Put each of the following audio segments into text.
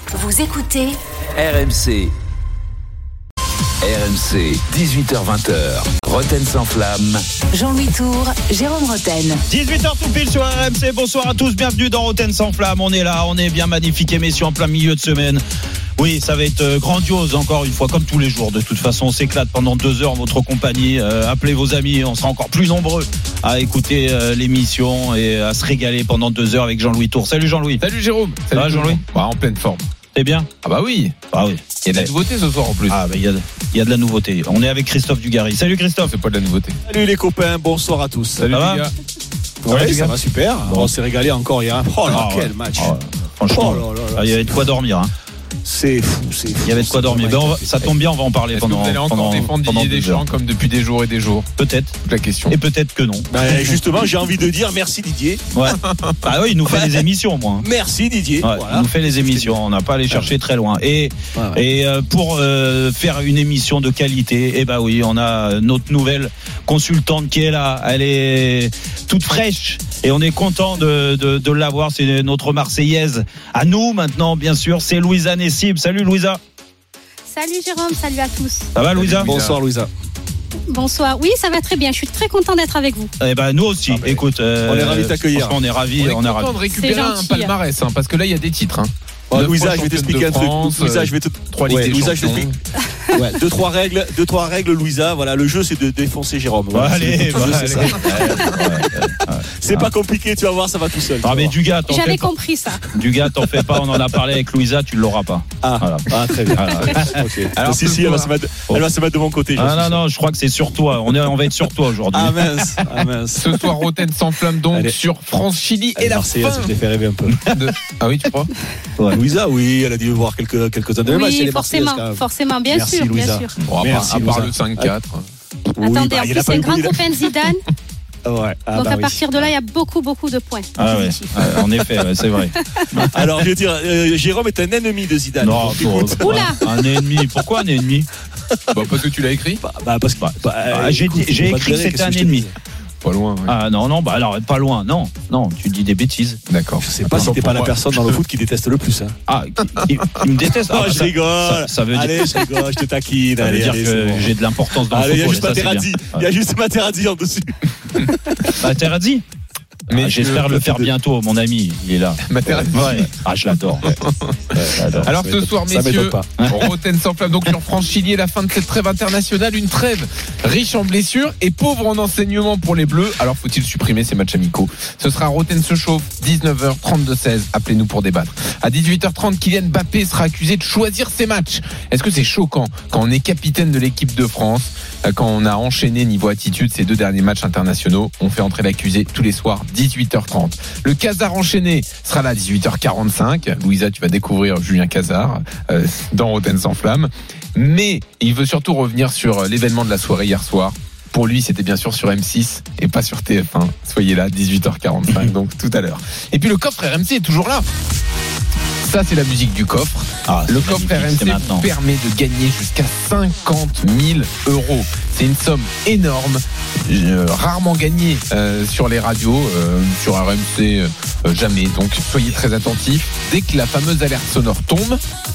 Vous écoutez RMC. RMC, 18h-20h, Roten sans flamme. Jean-Louis Tour, Jérôme Roten. 18h tout pile sur RMC, bonsoir à tous, bienvenue dans Roten sans flamme. On est là, on est bien magnifique émission en plein milieu de semaine. Oui, ça va être grandiose encore une fois, comme tous les jours. De toute façon, on s'éclate pendant 2 heures en votre compagnie. Appelez vos amis, on sera encore plus nombreux à écouter l'émission et à se régaler pendant 2 heures avec Jean-Louis Tour. Salut Jean-Louis. Salut Jérôme. Ça va Jean-Louis? En pleine forme. C'est bien? Ah bah oui. Ah oui. Il y a de la nouveauté ce soir en plus. Ah bah il y a de la nouveauté. On est avec Christophe Dugarry. Salut Christophe. C'est pas de la nouveauté. Salut les copains, bonsoir à tous. Salut Ça va les gars. Ouais, ça va super. Bon. On s'est régalé encore hier. Oh là, quel match. Franchement, Oh là là, il y avait de quoi dormir. Hein. C'est fou. Il y avait de quoi dormir. Ça tombe bien, on va en parler Est-ce que vous allez encore défendre pendant Didier 2 heures. Deschamps comme depuis des jours et des jours? Peut-être. Toute la question. Et peut-être que non. Justement, j'ai envie de dire merci Didier. Ouais. Ah oui, il nous fait les émissions, moi. Merci Didier. Ouais, Voilà. il nous fait les émissions. On n'a pas à aller chercher très loin. Et pour faire une émission de qualité, oui, on a notre nouvelle consultante qui est là. Elle est toute fraîche et on est content de l'avoir. C'est notre Marseillaise à nous maintenant, bien sûr. C'est Louisa Nessib. Salut Louisa. Salut Jérôme, salut à tous. Ça va Louisa? Bonsoir Louisa. Bonsoir. Oui, ça va très bien. Je suis très content d'être avec vous. Eh ben nous aussi. Écoute, on est ravis de t'accueillir. Franchement, on est ravis. On est content de récupérer C'est un gentil. palmarès parce que là il y a des titres. Louisa, je vais t'expliquer un truc. Louisa, je vais te 3 Ligues des Louisa, je Champions. t'explique. Ouais, 2-3 règles, Louisa. Voilà, le jeu c'est de défoncer Jérôme. Voilà, Allez, c'est ça. C'est pas compliqué, tu vas voir, ça va tout seul. Ah mais du gars, t'en J'avais fais pas. compris ça. Du gars, t'en fais pas. On en a parlé avec Louisa. Tu l'auras pas. Très bien. Ok. Alors, Si, ce elle va soir- se mettre de mon côté. Non, je crois que c'est sur toi. On va être sur toi aujourd'hui. Ah mince. Ce soir Roten sans flamme donc Allez. sur France-Chili et la Marseillaise, fin je l'ai fait rêver un peu. de... Ah oui, tu crois? Louisa, oui, elle a dû voir quelques-uns de matchs. Oui, forcément, bien Merci, sûr, Louisa. bien sûr. Bon, Merci, à part Louisa. le 5-4. Attendez, en plus c'est un grand copain de Zidane, Ouais. donc à partir de là, il y a beaucoup de points. Ah ouais. En effet, ouais, c'est vrai. Alors, je veux dire, Jérôme est un ennemi de Zidane. Non, Donc, écoute, Oula. un ennemi. Pourquoi un ennemi? Parce que tu l'as écrit? parce que J'ai écoute, dit- j'ai faut pas écrit que te c'était qu'est-ce un je te ennemi. dis. Pas loin. Ouais. Ah non, alors pas loin. Non, tu dis des bêtises. D'accord. Je sais pas si t'es pas la personne dans le foot qui déteste le plus. Hein. Ah, qui me déteste. Oh, Ah, je ça- rigole. ça veut dire- Allez, je rigole, je te taquine. Ça veut Allez, dire allez, que c'est bon. j'ai de l'importance dans le Allez, il y a football. juste ça, c'est Materazzi. bien. Il y a juste Materazzi en dessus. Materazzi. Mais J'espère le faire bientôt, mon ami. Il est là. Materazzi. Ouais. Ah, je l'adore. Alors ce soir, Ça messieurs, m'étonne pas. Roten sans flamme donc sur France-Chili et la fin de cette trêve internationale, une trêve riche en blessures et pauvre en enseignements pour les Bleus. Alors faut-il supprimer ces matchs amicaux? Ce sera Roten se chauffe, 19h, 32-16. Appelez-nous pour débattre. À 18h30, Kylian Mbappé sera accusé de choisir ses matchs. Est-ce que c'est choquant quand on est capitaine de l'équipe de France, quand on a enchaîné niveau attitude ces 2 derniers matchs internationaux? On fait entrer l'accusé tous les soirs, 18h30. Le Casar enchaîné sera là à 18h45. Louisa, tu vas découvrir Julien Casar dans Roten sans flamme. Mais il veut surtout revenir sur l'événement de la soirée hier soir. Pour lui, c'était bien sûr sur M6 et pas sur TF1. Soyez là, 18h45, donc tout à l'heure. Et puis le coffre RMC est toujours là. Ça, c'est la musique du coffre. Ah, c'est Le coffre magnifique, c'est RMC maintenant. vous permet de gagner jusqu'à 50 000 €. C'est une somme énorme, rarement gagnée sur les radios, sur RMC, jamais. Donc soyez très attentifs. Dès que la fameuse alerte sonore tombe,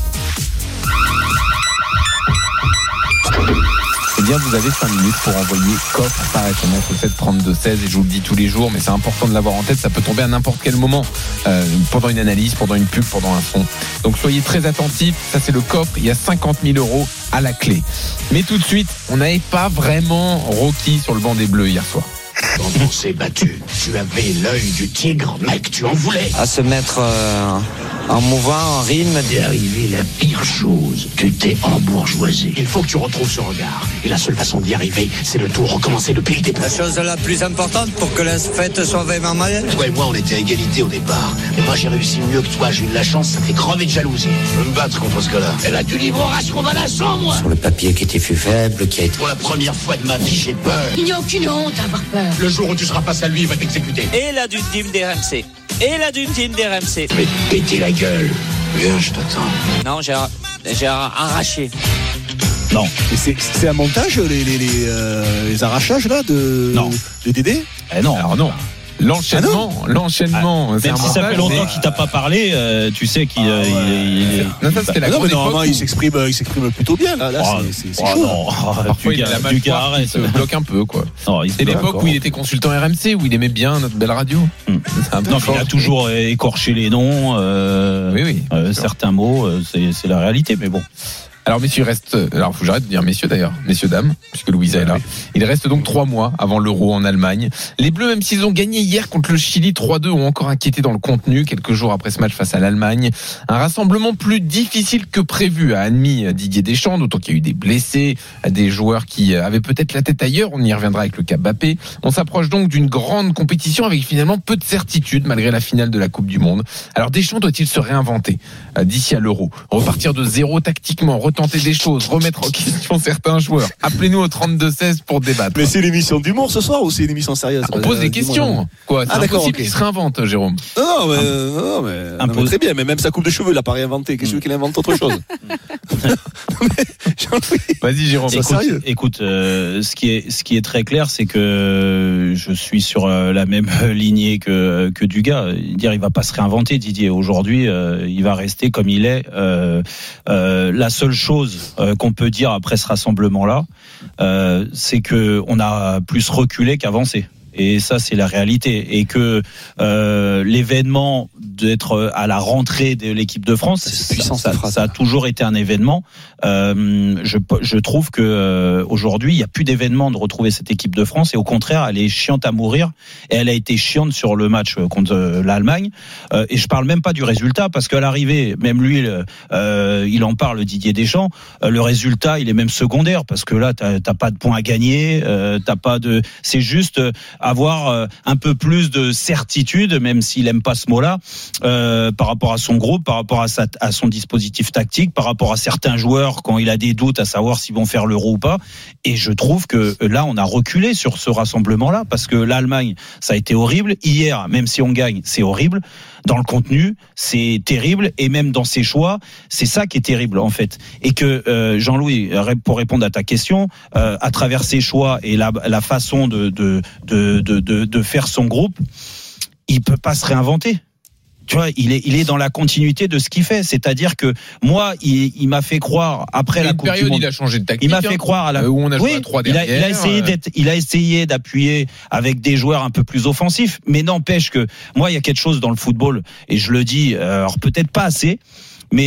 eh bien vous avez 5 minutes pour envoyer coffre par SMS au 7 32 16 et je vous le dis tous les jours, mais c'est important de l'avoir en tête, ça peut tomber à n'importe quel moment, pendant une analyse, pendant une pub, pendant un son. Donc soyez très attentifs, ça c'est le coffre, il y a 50 000 € à la clé. Mais tout de suite, on n'avait pas vraiment Rocky sur le banc des Bleus hier soir. Quand on s'est battu, tu avais l'œil du tigre, mec, tu en voulais. À se mettre en mouvant, en rythme. T'es arrivé la pire chose, tu t'es embourgeoisé. Il faut que tu retrouves ce regard. Et la seule façon d'y arriver, c'est de tout recommencer depuis le début. La chose la plus importante pour que la fête soit vraiment mal. Toi et moi, on était à égalité au départ. Mais moi, j'ai réussi mieux que toi. J'ai eu de la chance, ça fait crever de jalousie. Je veux me battre contre ce gars-là. Elle a du libre race qu'on va la sang, moi. Sur le papier qui était plus faible, qui a été... Pour la première fois de ma vie, j'ai peur. Il n'y a aucune honte à avoir peur. Le jour où tu seras face à lui, il va t'exécuter. Et la d'une team d'RMC. Et la d'une team d'RMC. Je vais te péter la gueule. Viens, je t'attends. Non, j'ai arraché. Non. Et c'est un montage, les arrachages là de Non. Dédé? Eh non. Alors non. L'enchaînement, c'est même un si ça fait montage, longtemps mais- qu'il t'a pas parlé, tu sais qu'il il est. Non, ça, c'était la Non, grande mais normalement, époque il s'exprime plutôt bien. Là, c'est chaud. non, Parfois, il a la du gars, mâchoire qui arrête. se bloque un peu, quoi. Non, il se C'est bloque l'époque encore. où il était consultant RMC, où il aimait bien notre belle radio. C'est un peu Non, mais fort. il a toujours écorché les noms, Oui. certains mots, c'est la réalité, mais bon. Alors messieurs, il reste. Alors faut que j'arrête de dire messieurs d'ailleurs, messieurs dames, puisque Louisa est là. Il reste donc 3 mois avant l'Euro en Allemagne. Les Bleus, même s'ils ont gagné hier contre le Chili 3-2, ont encore inquiété dans le contenu quelques jours après ce match face à l'Allemagne. Un rassemblement plus difficile que prévu, a admis Didier Deschamps, d'autant qu'il y a eu des blessés, des joueurs qui avaient peut-être la tête ailleurs. On y reviendra avec le cas Mbappé. On s'approche donc d'une grande compétition avec finalement peu de certitude malgré la finale de la Coupe du Monde. Alors Deschamps doit-il se réinventer d'ici à l'Euro, repartir de zéro tactiquement, retenter des choses, remettre en question certains joueurs? Appelez-nous au 32-16 pour débattre. Mais c'est l'émission d'humour ce soir ou c'est une émission sérieuse? On pose des questions. Quoi, c'est d'accord, impossible ok. qu'il se réinvente, Jérôme. Non, mais très bien. Mais même sa coupe de cheveux, il a pas réinventé. Qu'est-ce qu'il invente autre chose? Vas-y, Jérôme. C'est sérieux. Écoute, ce qui est très clair, c'est que je suis sur la même lignée que Dugas. Dire, il va pas se réinventer, Didier. Aujourd'hui, il va rester comme il est. La seule chose qu'on peut dire après ce rassemblement-là, c'est que on a plus reculé qu'avancé. Et ça, c'est la réalité. Et que l'événement d'être à la rentrée de l'équipe de France, C'est puissant, ça cette phrase. a toujours été un événement. Je trouve que aujourd'hui, il n'y a plus d'événement de retrouver cette équipe de France. Et au contraire, elle est chiante à mourir. Et elle a été chiante sur le match contre l'Allemagne. Et je parle même pas du résultat, parce qu'à l'arrivée, même lui, il en parle, Didier Deschamps. Le résultat, il est même secondaire, parce que là, t'as pas de points à gagner. T'as pas de. C'est juste avoir un peu plus de certitude, même s'il aime pas ce mot-là, par rapport à son groupe, par rapport à son dispositif tactique, par rapport à certains joueurs quand il a des doutes à savoir s'ils vont faire l'Euro ou pas. Et je trouve que là, on a reculé sur ce rassemblement-là, parce que l'Allemagne, ça a été horrible. Hier, même si on gagne, c'est horrible. Dans le contenu, c'est terrible, et même dans ses choix, c'est ça qui est terrible en fait. Et que Jean-Louis, pour répondre à ta question, à travers ses choix et la façon de faire son groupe, il peut pas se réinventer. Tu vois, il est dans la continuité de ce qu'il fait. C'est-à-dire que moi, il m'a fait croire après la Coupe du période, Monde. il a changé de tactique. Il m'a fait croire à la où on a joué oui, à 3 il a derrière. essayé d'appuyer avec des joueurs un peu plus offensifs, mais n'empêche que moi, il y a quelque chose dans le football, et je le dis, alors peut-être pas assez, mais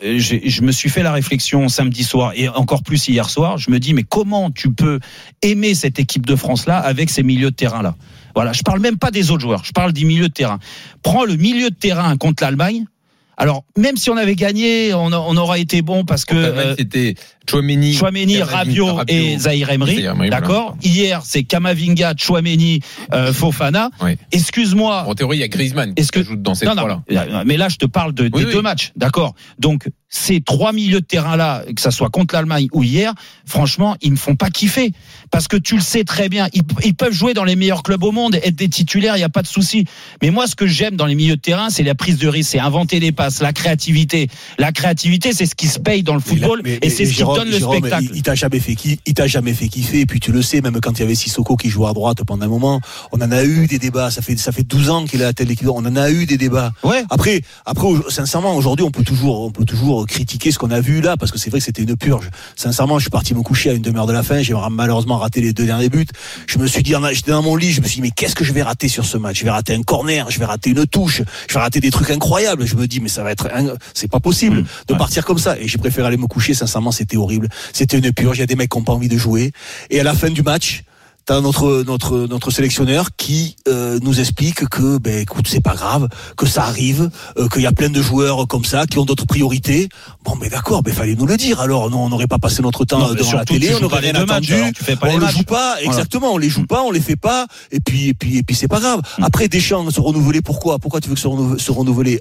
je me suis fait la réflexion samedi soir et encore plus hier soir. Je me dis, mais comment tu peux aimer cette équipe de France-là avec ces milieux de terrain-là? Voilà, je parle même pas des autres joueurs, je parle du milieu de terrain. Prends le milieu de terrain contre l'Allemagne. Alors, même si on avait gagné, on aurait été bon, parce que c'était Tchouaméni, Rabiot et Zahir Emery, d'accord. Hier, c'est Kamavinga, Tchouaméni, Fofana. Oui. Excuse-moi. En théorie, il y a Griezmann qui ajoute dans ces trois-là. Mais là, je te parle des deux matchs, d'accord. Donc, ces 3 milieux de terrain-là, que ça soit contre l'Allemagne ou hier, franchement, ils me font pas kiffer. Parce que tu le sais très bien, ils peuvent jouer dans les meilleurs clubs au monde, être des titulaires, il n'y a pas de souci. Mais moi, ce que j'aime dans les milieux de terrain, c'est la prise de risque, c'est inventer des passes, la créativité. La créativité, c'est ce qui se paye dans le football, et c'est ce qui donne le spectacle. Il t'a jamais fait kiffer, et puis tu le sais, même quand il y avait Sissoko qui jouait à droite pendant un moment, on en a eu des débats, ça fait 12 ans qu'il est à telle équipe, on en a eu des débats. Ouais. Après, sincèrement, aujourd'hui, on peut toujours critiquer ce qu'on a vu là, parce que c'est vrai que c'était une purge. Sincèrement, je suis parti me coucher à une demi-heure de la fin, j'ai malheureusement raté les 2 derniers buts. Je me suis dit, j'étais dans mon lit, je me suis dit, mais qu'est-ce que je vais rater sur ce match? Je vais rater un corner, je vais rater une touche, je vais rater des trucs incroyables. Je me dis, mais ça va être, c'est pas possible de partir comme ça. Et j'ai préféré aller me coucher, sincèrement, c'était horrible. C'était une purge, il y a des mecs qui n'ont pas envie de jouer. Et à la fin du match, t'as notre sélectionneur qui nous explique que écoute, c'est pas grave, que ça arrive, qu'il y a plein de joueurs comme ça qui ont d'autres priorités. Bon, mais d'accord, fallait nous le dire. Alors non, on n'aurait pas passé notre temps devant la télé, on n'aurait rien attendu. On les joue pas, exactement, on les joue pas, on les fait pas, et puis c'est pas grave. Après, Deschamps se renouveler, pourquoi tu veux que se renouveler?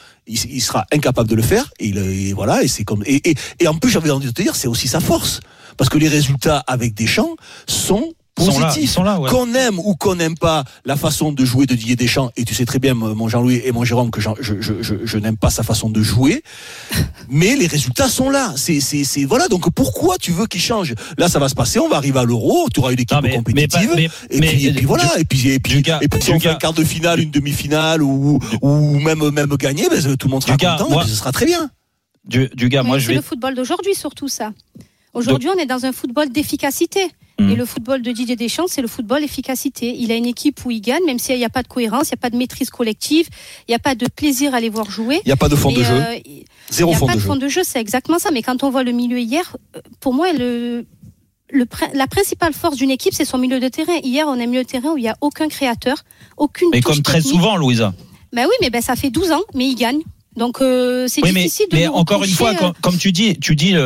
Il sera incapable de le faire, et voilà, et c'est comme et en plus, j'avais envie de te dire, c'est aussi sa force, parce que les résultats avec Deschamps sont positif. Ils sont là, ouais. Qu'on aime ou qu'on n'aime pas la façon de jouer de Didier Deschamps, et tu sais très bien, mon Jean-Louis et mon Jérôme, que je n'aime pas sa façon de jouer, mais les résultats sont là. C'est voilà. Donc pourquoi tu veux qu'il change? Là, ça va se passer. On va arriver à l'Euro. Tu auras une équipe compétitive. Et puis voilà. Et puis si on fait un quart de finale, une demi-finale ou même gagner, tout le monde sera content. Et ce sera très bien. Du gars, moi, c'est le football d'aujourd'hui, surtout ça. Aujourd'hui, on est dans un football d'efficacité. Et le football de Didier Deschamps, c'est le football efficacité. Il a une équipe où il gagne, même s'il n'y a pas de cohérence, il n'y a pas de maîtrise collective, il n'y a pas de plaisir à les voir jouer. Il n'y a pas de fond de jeu. Zéro fond de jeu. Il n'y a pas de fond de jeu, c'est exactement ça. Mais quand on voit le milieu hier, pour moi, la principale force d'une équipe, c'est son milieu de terrain. Hier, on a un milieu de terrain où il n'y a aucun créateur, aucune touche comme très technique. Souvent, Louisa. Ben oui, mais ça fait 12 ans, mais il gagne. Donc c'est difficile de. Mais encore une fois, comme tu dis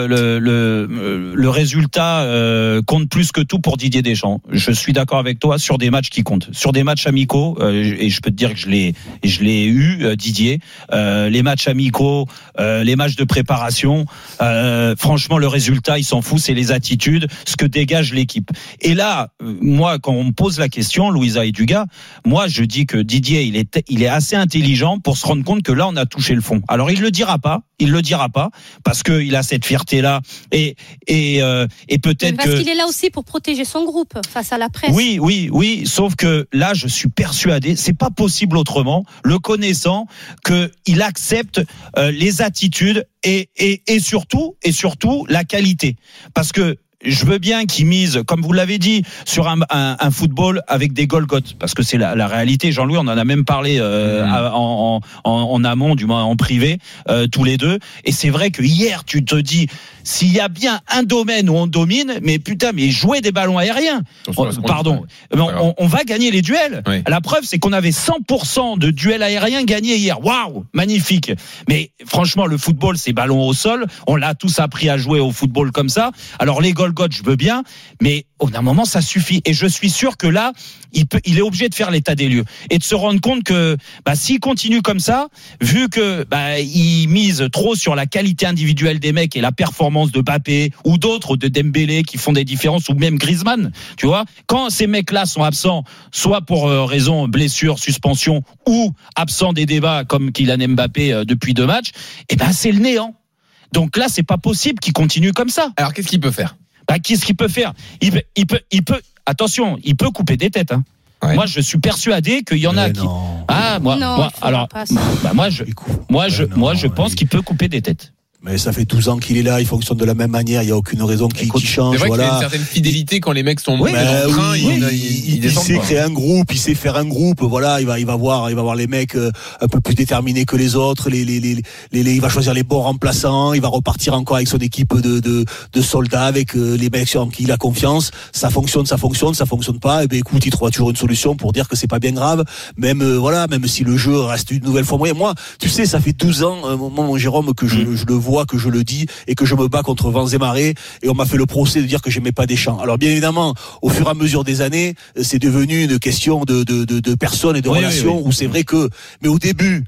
le résultat compte plus que tout pour Didier Deschamps. Je suis d'accord avec toi sur des matchs qui comptent, sur des matchs amicaux. Et je peux te dire que je l'ai eu, Didier. Les matchs amicaux, les matchs de préparation. Franchement, le résultat, il s'en fout. C'est les attitudes, ce que dégage l'équipe. Et là, moi, quand on me pose la question, Louisa et Dugas, moi, je dis que Didier, il est assez intelligent pour se rendre compte que là, on a touché le fond. Alors il le dira pas parce que il a cette fierté là et peut-être parce qu'il est là aussi pour protéger son groupe face à la presse. Oui, sauf que là je suis persuadé, c'est pas possible autrement, le connaissant, que il accepte les attitudes et surtout la qualité, parce que je veux bien qu'ils misent, comme vous l'avez dit, sur un football avec des Golgoth, parce que c'est la réalité. Jean-Louis, on en a même parlé en amont, du moins en privé, tous les deux. Et c'est vrai que hier, tu te dis, s'il y a bien un domaine où on domine, mais jouer des ballons aériens, on va gagner les duels. Oui. La preuve, c'est qu'on avait 100% de duels aériens gagnés hier. Waouh, magnifique. Mais franchement, le football, c'est ballon au sol. On l'a tous appris à jouer au football comme ça. Alors les Golgoth, je veux bien, mais au d'un moment ça suffit. Et je suis sûr que là, il est obligé de faire l'état des lieux et de se rendre compte que s'il continue comme ça, vu que il mise trop sur la qualité individuelle des mecs et la performance de Mbappé ou d'autres, de Dembélé, qui font des différences, ou même Griezmann, tu vois, quand ces mecs-là sont absents, soit pour raison blessure, suspension, ou absents des débats comme Kylian Mbappé depuis 2 matchs, c'est le néant. Donc là, c'est pas possible qu'il continue comme ça. Alors qu'est-ce qu'il peut faire? Qu'est-ce qu'il peut faire? Il peut, attention, il peut couper des têtes, hein. Ouais. Moi, je suis persuadé qu'il y en a qui. Je pense qu'il peut couper des têtes. Mais ça fait 12 ans qu'il est là, il fonctionne de la même manière, il n'y a aucune raison qu'il change. C'est vrai qu'il y a une certaine fidélité quand les mecs sont dans le train, il sait créer un groupe, il sait faire un groupe, voilà, il va voir les mecs un peu plus déterminés que les autres, il va choisir les bons remplaçants, il va repartir encore avec son équipe de soldats, avec les mecs en qui il a confiance. Ça fonctionne pas, écoute, il trouvera toujours une solution pour dire que c'est pas bien grave, même si le jeu reste une nouvelle fois moyen. Moi, tu sais, ça fait 12 ans, mon Jérôme, que je le vois, que je le dis et que je me bats contre vents et marées, et on m'a fait le procès de dire que j'aimais pas Deschamps. Alors bien évidemment, au fur et à mesure des années, c'est devenu une question de personnes et de relations, où c'est vrai que, mais au début,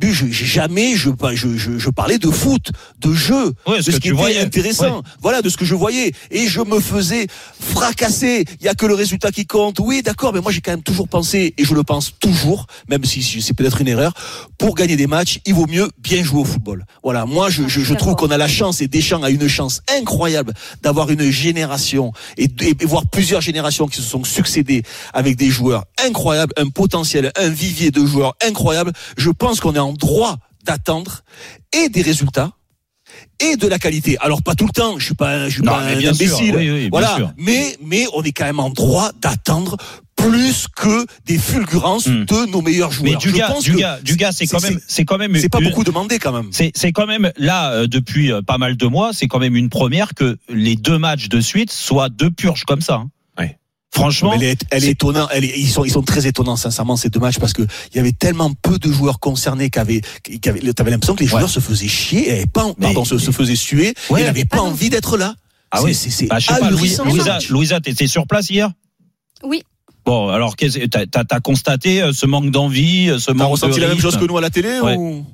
je parlais de foot, de jeu, de ce qui était intéressant, voilà, de ce que je voyais, et je me faisais fracasser. Il y a que le résultat qui compte. Oui, d'accord, mais moi j'ai quand même toujours pensé, et je le pense toujours, même si c'est peut-être une erreur, pour gagner des matchs, il vaut mieux bien jouer au football. Voilà, moi je trouve qu'on a la chance, et Deschamps a une chance incroyable d'avoir une génération et voir plusieurs générations qui se sont succédées avec des joueurs incroyables, un potentiel, un vivier de joueurs incroyables. Je pense qu'on est en droit d'attendre et des résultats et de la qualité. Alors pas tout le temps, je suis pas un imbécile. Voilà, mais on est quand même en droit d'attendre plus que des fulgurances de nos meilleurs joueurs. Mais Dugas, c'est quand même c'est pas beaucoup demandé quand même. C'est quand même là depuis pas mal de mois, c'est quand même une première que les 2 matchs de suite soient 2 purges comme ça. Hein. Ouais. Franchement, elle est étonnante. Ils sont très étonnants, sincèrement, ces 2 matchs, parce que il y avait tellement peu de joueurs concernés t'avais l'impression que les joueurs se faisaient chier, se faisaient suer, et n'avaient pas envie d'être là. Ah oui, c'est ahurissant. Louisa, t'étais sur place hier? Oui. Bon, alors t'as constaté ce manque d'envie, ce manque de rythme? T'as ressenti la même chose que nous à la télé ou...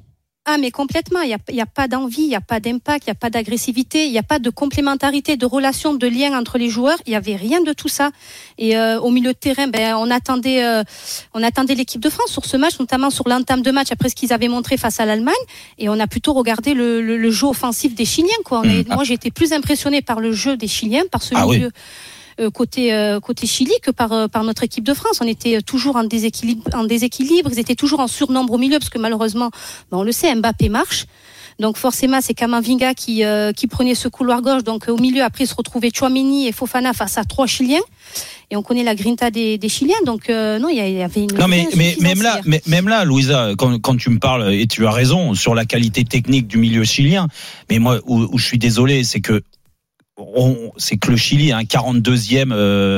Ah, mais complètement. Il y a pas d'envie, il y a pas d'impact, il y a pas d'agressivité, il y a pas de complémentarité, de relation, de lien entre les joueurs. Il y avait rien de tout ça. Et au milieu de terrain, on attendait l'équipe de France sur ce match, notamment sur l'entame de match après ce qu'ils avaient montré face à l'Allemagne. Et on a plutôt regardé le jeu offensif des Chiliens, quoi. Moi, j'ai été plus impressionnée par le jeu des Chiliens, par ce milieu. Oui. Côté Chili que par notre équipe de France. On était toujours en déséquilibre, ils étaient toujours en surnombre au milieu parce que malheureusement, on le sait, Mbappé marche. Donc forcément, c'est Camavinga qui prenait ce couloir gauche. Donc au milieu, après, se retrouvaient Tchouaméni et Fofana face à 3 Chiliens. Et on connaît la grinta des Chiliens. Donc non, il y avait une. Non, mais même là, Louisa, quand tu me parles, et tu as raison sur la qualité technique du milieu chilien. Mais moi, où je suis désolé, c'est que le Chili est un 42e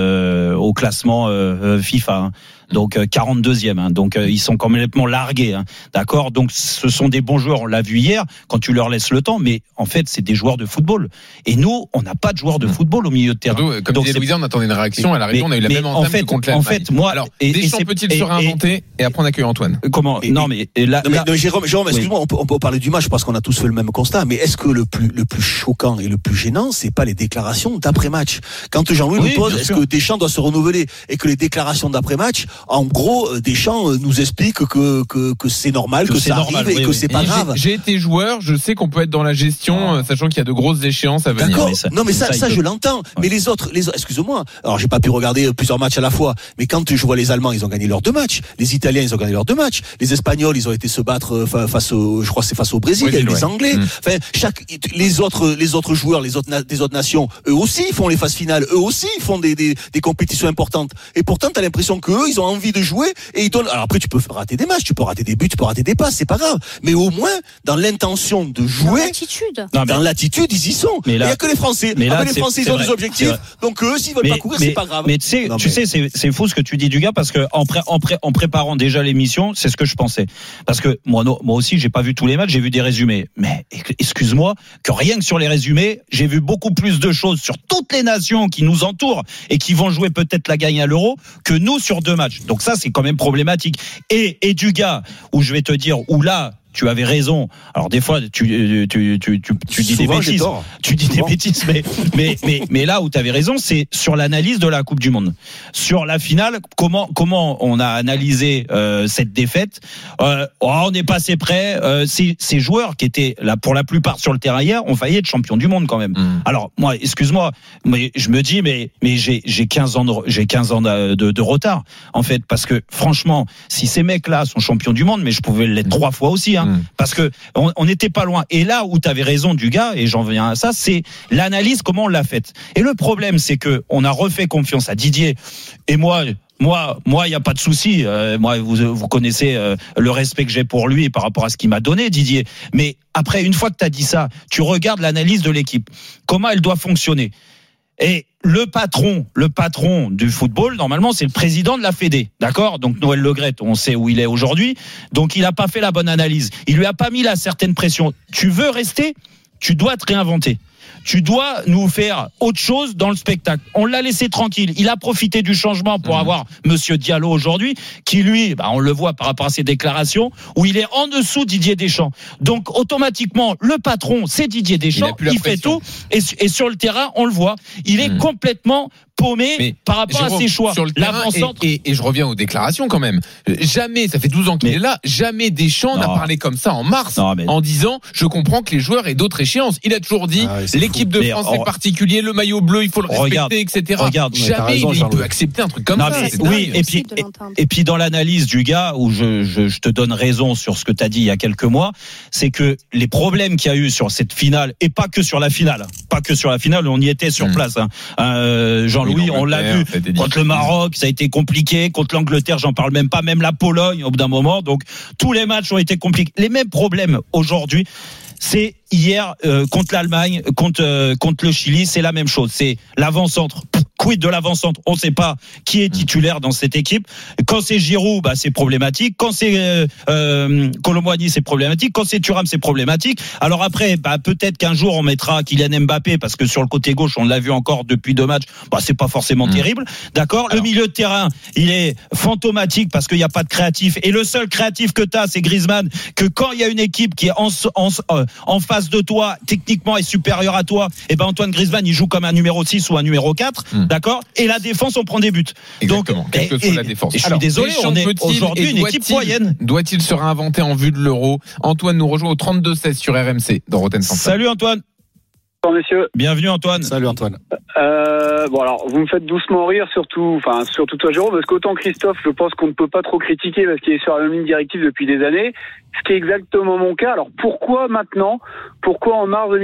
au classement FIFA. Hein. Donc 42e, hein. Donc ils sont complètement largués, hein. D'accord. Donc ce sont des bons joueurs, on l'a vu hier, quand tu leur laisses le temps, mais en fait c'est des joueurs de football. Et nous, on n'a pas de joueurs de football au milieu de terrain. Comme donc disait Louisa, on attendait une réaction. Elle a raison, on a eu la même entame que contre l'Allemagne. En fait, moi, alors Deschamps peut-il se réinventer et après on accueille Antoine. Comment Non, mais Jérôme, excuse-moi, on peut parler du match parce qu'on a tous fait le même constat. Mais est-ce que le plus choquant et le plus gênant, c'est pas les déclarations d'après-match? Quand Jean-Louis nous pose, est-ce que Deschamps doit se renouveler et que les déclarations d'après-match, en gros, Deschamps nous explique que c'est normal, que ça arrive et que c'est pas grave. J'ai été joueur, je sais qu'on peut être dans la gestion, sachant qu'il y a de grosses échéances à venir. D'accord. Non, mais ça je l'entends. Ouais. Mais les autres, excuse-moi. Alors, j'ai pas pu regarder plusieurs matchs à la fois. Mais quand je vois les Allemands, ils ont gagné leurs 2 matchs. Les Italiens, ils ont gagné leurs 2 matchs. Les Espagnols, ils ont été se battre face au Brésil, avec les Anglais. Enfin, les autres joueurs, des autres nations, eux aussi, ils font les phases finales. Eux aussi, ils font des compétitions importantes. Et pourtant, t'as l'impression qu'eux, ils ont envie de jouer et ils donnent. Alors après, tu peux rater des matchs, tu peux rater des buts, tu peux rater des passes, c'est pas grave. Mais au moins, dans l'intention de jouer, dans l'attitude, ils y sont. Il y a que les Français. Les Français, ils ont des objectifs. Donc eux, s'ils veulent pas courir, c'est pas grave. Mais tu sais, c'est fou ce que tu dis du gars, parce que en préparant déjà l'émission, c'est ce que je pensais. Parce que moi aussi, j'ai pas vu tous les matchs, j'ai vu des résumés. Mais excuse-moi, que rien que sur les résumés, j'ai vu beaucoup plus de choses sur toutes les nations qui nous entourent et qui vont jouer peut-être la gagne à l'Euro que nous sur 2 matchs. Donc ça, c'est quand même problématique. Et du gars, où je vais te dire, où là, tu avais raison. Alors des fois, tu dis des bêtises. Tu dis des bêtises, mais là où tu avais raison, c'est sur l'analyse de la Coupe du Monde. Sur la finale, comment on a analysé cette défaite. On est passé près. Ces joueurs qui étaient là pour la plupart sur le terrain hier ont failli être champions du monde quand même. Alors moi, excuse-moi, mais je me dis, mais j'ai 15 ans de retard en fait, parce que franchement, si ces mecs-là sont champions du monde, mais je pouvais l'être 3 fois aussi. Parce que on n'était pas loin. Et là où tu avais raison du gars, et j'en viens à ça, c'est l'analyse, comment on l'a faite. Et le problème, c'est que on a refait confiance à Didier. Et moi, il y a pas de souci. Moi, vous connaissez le respect que j'ai pour lui par rapport à ce qu'il m'a donné, Didier. Mais après, une fois que tu as dit ça, tu regardes l'analyse de l'équipe. Comment elle doit fonctionner. Et le patron du football, normalement, c'est le président de la Fédé, d'accord? Donc Noël Le Graët, on sait où il est aujourd'hui. Donc il a pas fait la bonne analyse. Il lui a pas mis la certaine pression. Tu veux rester, tu dois te réinventer. Tu dois nous faire autre chose dans le spectacle. On l'a laissé tranquille. Il a profité du changement pour avoir Monsieur Diallo aujourd'hui, qui lui, on le voit par rapport à ses déclarations, où il est en dessous Didier Deschamps. Donc automatiquement, le patron, c'est Didier Deschamps. Il fait tout. Et sur le terrain, on le voit. Il est complètement paumé par rapport à ses choix. Sur le terrain, et je reviens aux déclarations quand même. Jamais, ça fait 12 ans qu'il est là, jamais Deschamps n'a parlé comme ça en mars, en disant je comprends que les joueurs aient d'autres échéances. Il a toujours dit l'équipe de France est particulier, le maillot bleu, il faut le respecter, etc. Jamais il peut accepter un truc comme ça. Oui, et puis dans l'analyse du gars, où je te donne raison sur ce que tu as dit il y a quelques mois, c'est que les problèmes qu'il y a eu sur cette finale, et pas que sur la finale, on y était sur place. Jean-Louis, on l'a vu contre le Maroc, ça a été compliqué, contre l'Angleterre, j'en parle même pas, même la Pologne au bout d'un moment. Donc tous les matchs ont été compliqués. Les mêmes problèmes aujourd'hui. C'est hier contre l'Allemagne, contre le Chili, c'est la même chose. C'est l'avant-centre quid de l'avant-centre? On ne sait pas qui est titulaire dans cette équipe. Quand c'est Giroud, c'est problématique. Quand c'est Kolo Muani, c'est problématique. Quand c'est Thuram, c'est problématique. Alors après, peut-être qu'un jour on mettra Kylian Mbappé, parce que sur le côté gauche, on l'a vu encore depuis 2 matchs, c'est pas forcément terrible. D'accord. Le milieu de terrain, il est fantomatique parce qu'il n'y a pas de créatif. Et le seul créatif que tu as, c'est Griezmann, que quand il y a une équipe qui est en face de toi, techniquement est supérieure à toi, et Antoine Griezmann, il joue comme un numéro 6 ou un numéro 4, d'accord. Et la défense, on prend des buts. Exactement. Donc, quelle que soit la défense. Je suis désolé, on est aujourd'hui une équipe moyenne. Doit-il se réinventer en vue de l'Euro? Antoine nous rejoint au 32-16 sur RMC dans Rotten sans Flamme. Salut Antoine. Bonjour messieurs. Bienvenue Antoine. Salut Antoine. Bon alors, vous me faites doucement rire, surtout toi Jérôme, parce qu'autant Christophe, je pense qu'on ne peut pas trop critiquer parce qu'il est sur la même ligne directive depuis des années, ce qui est exactement mon cas. Alors pourquoi maintenant? Pourquoi en mars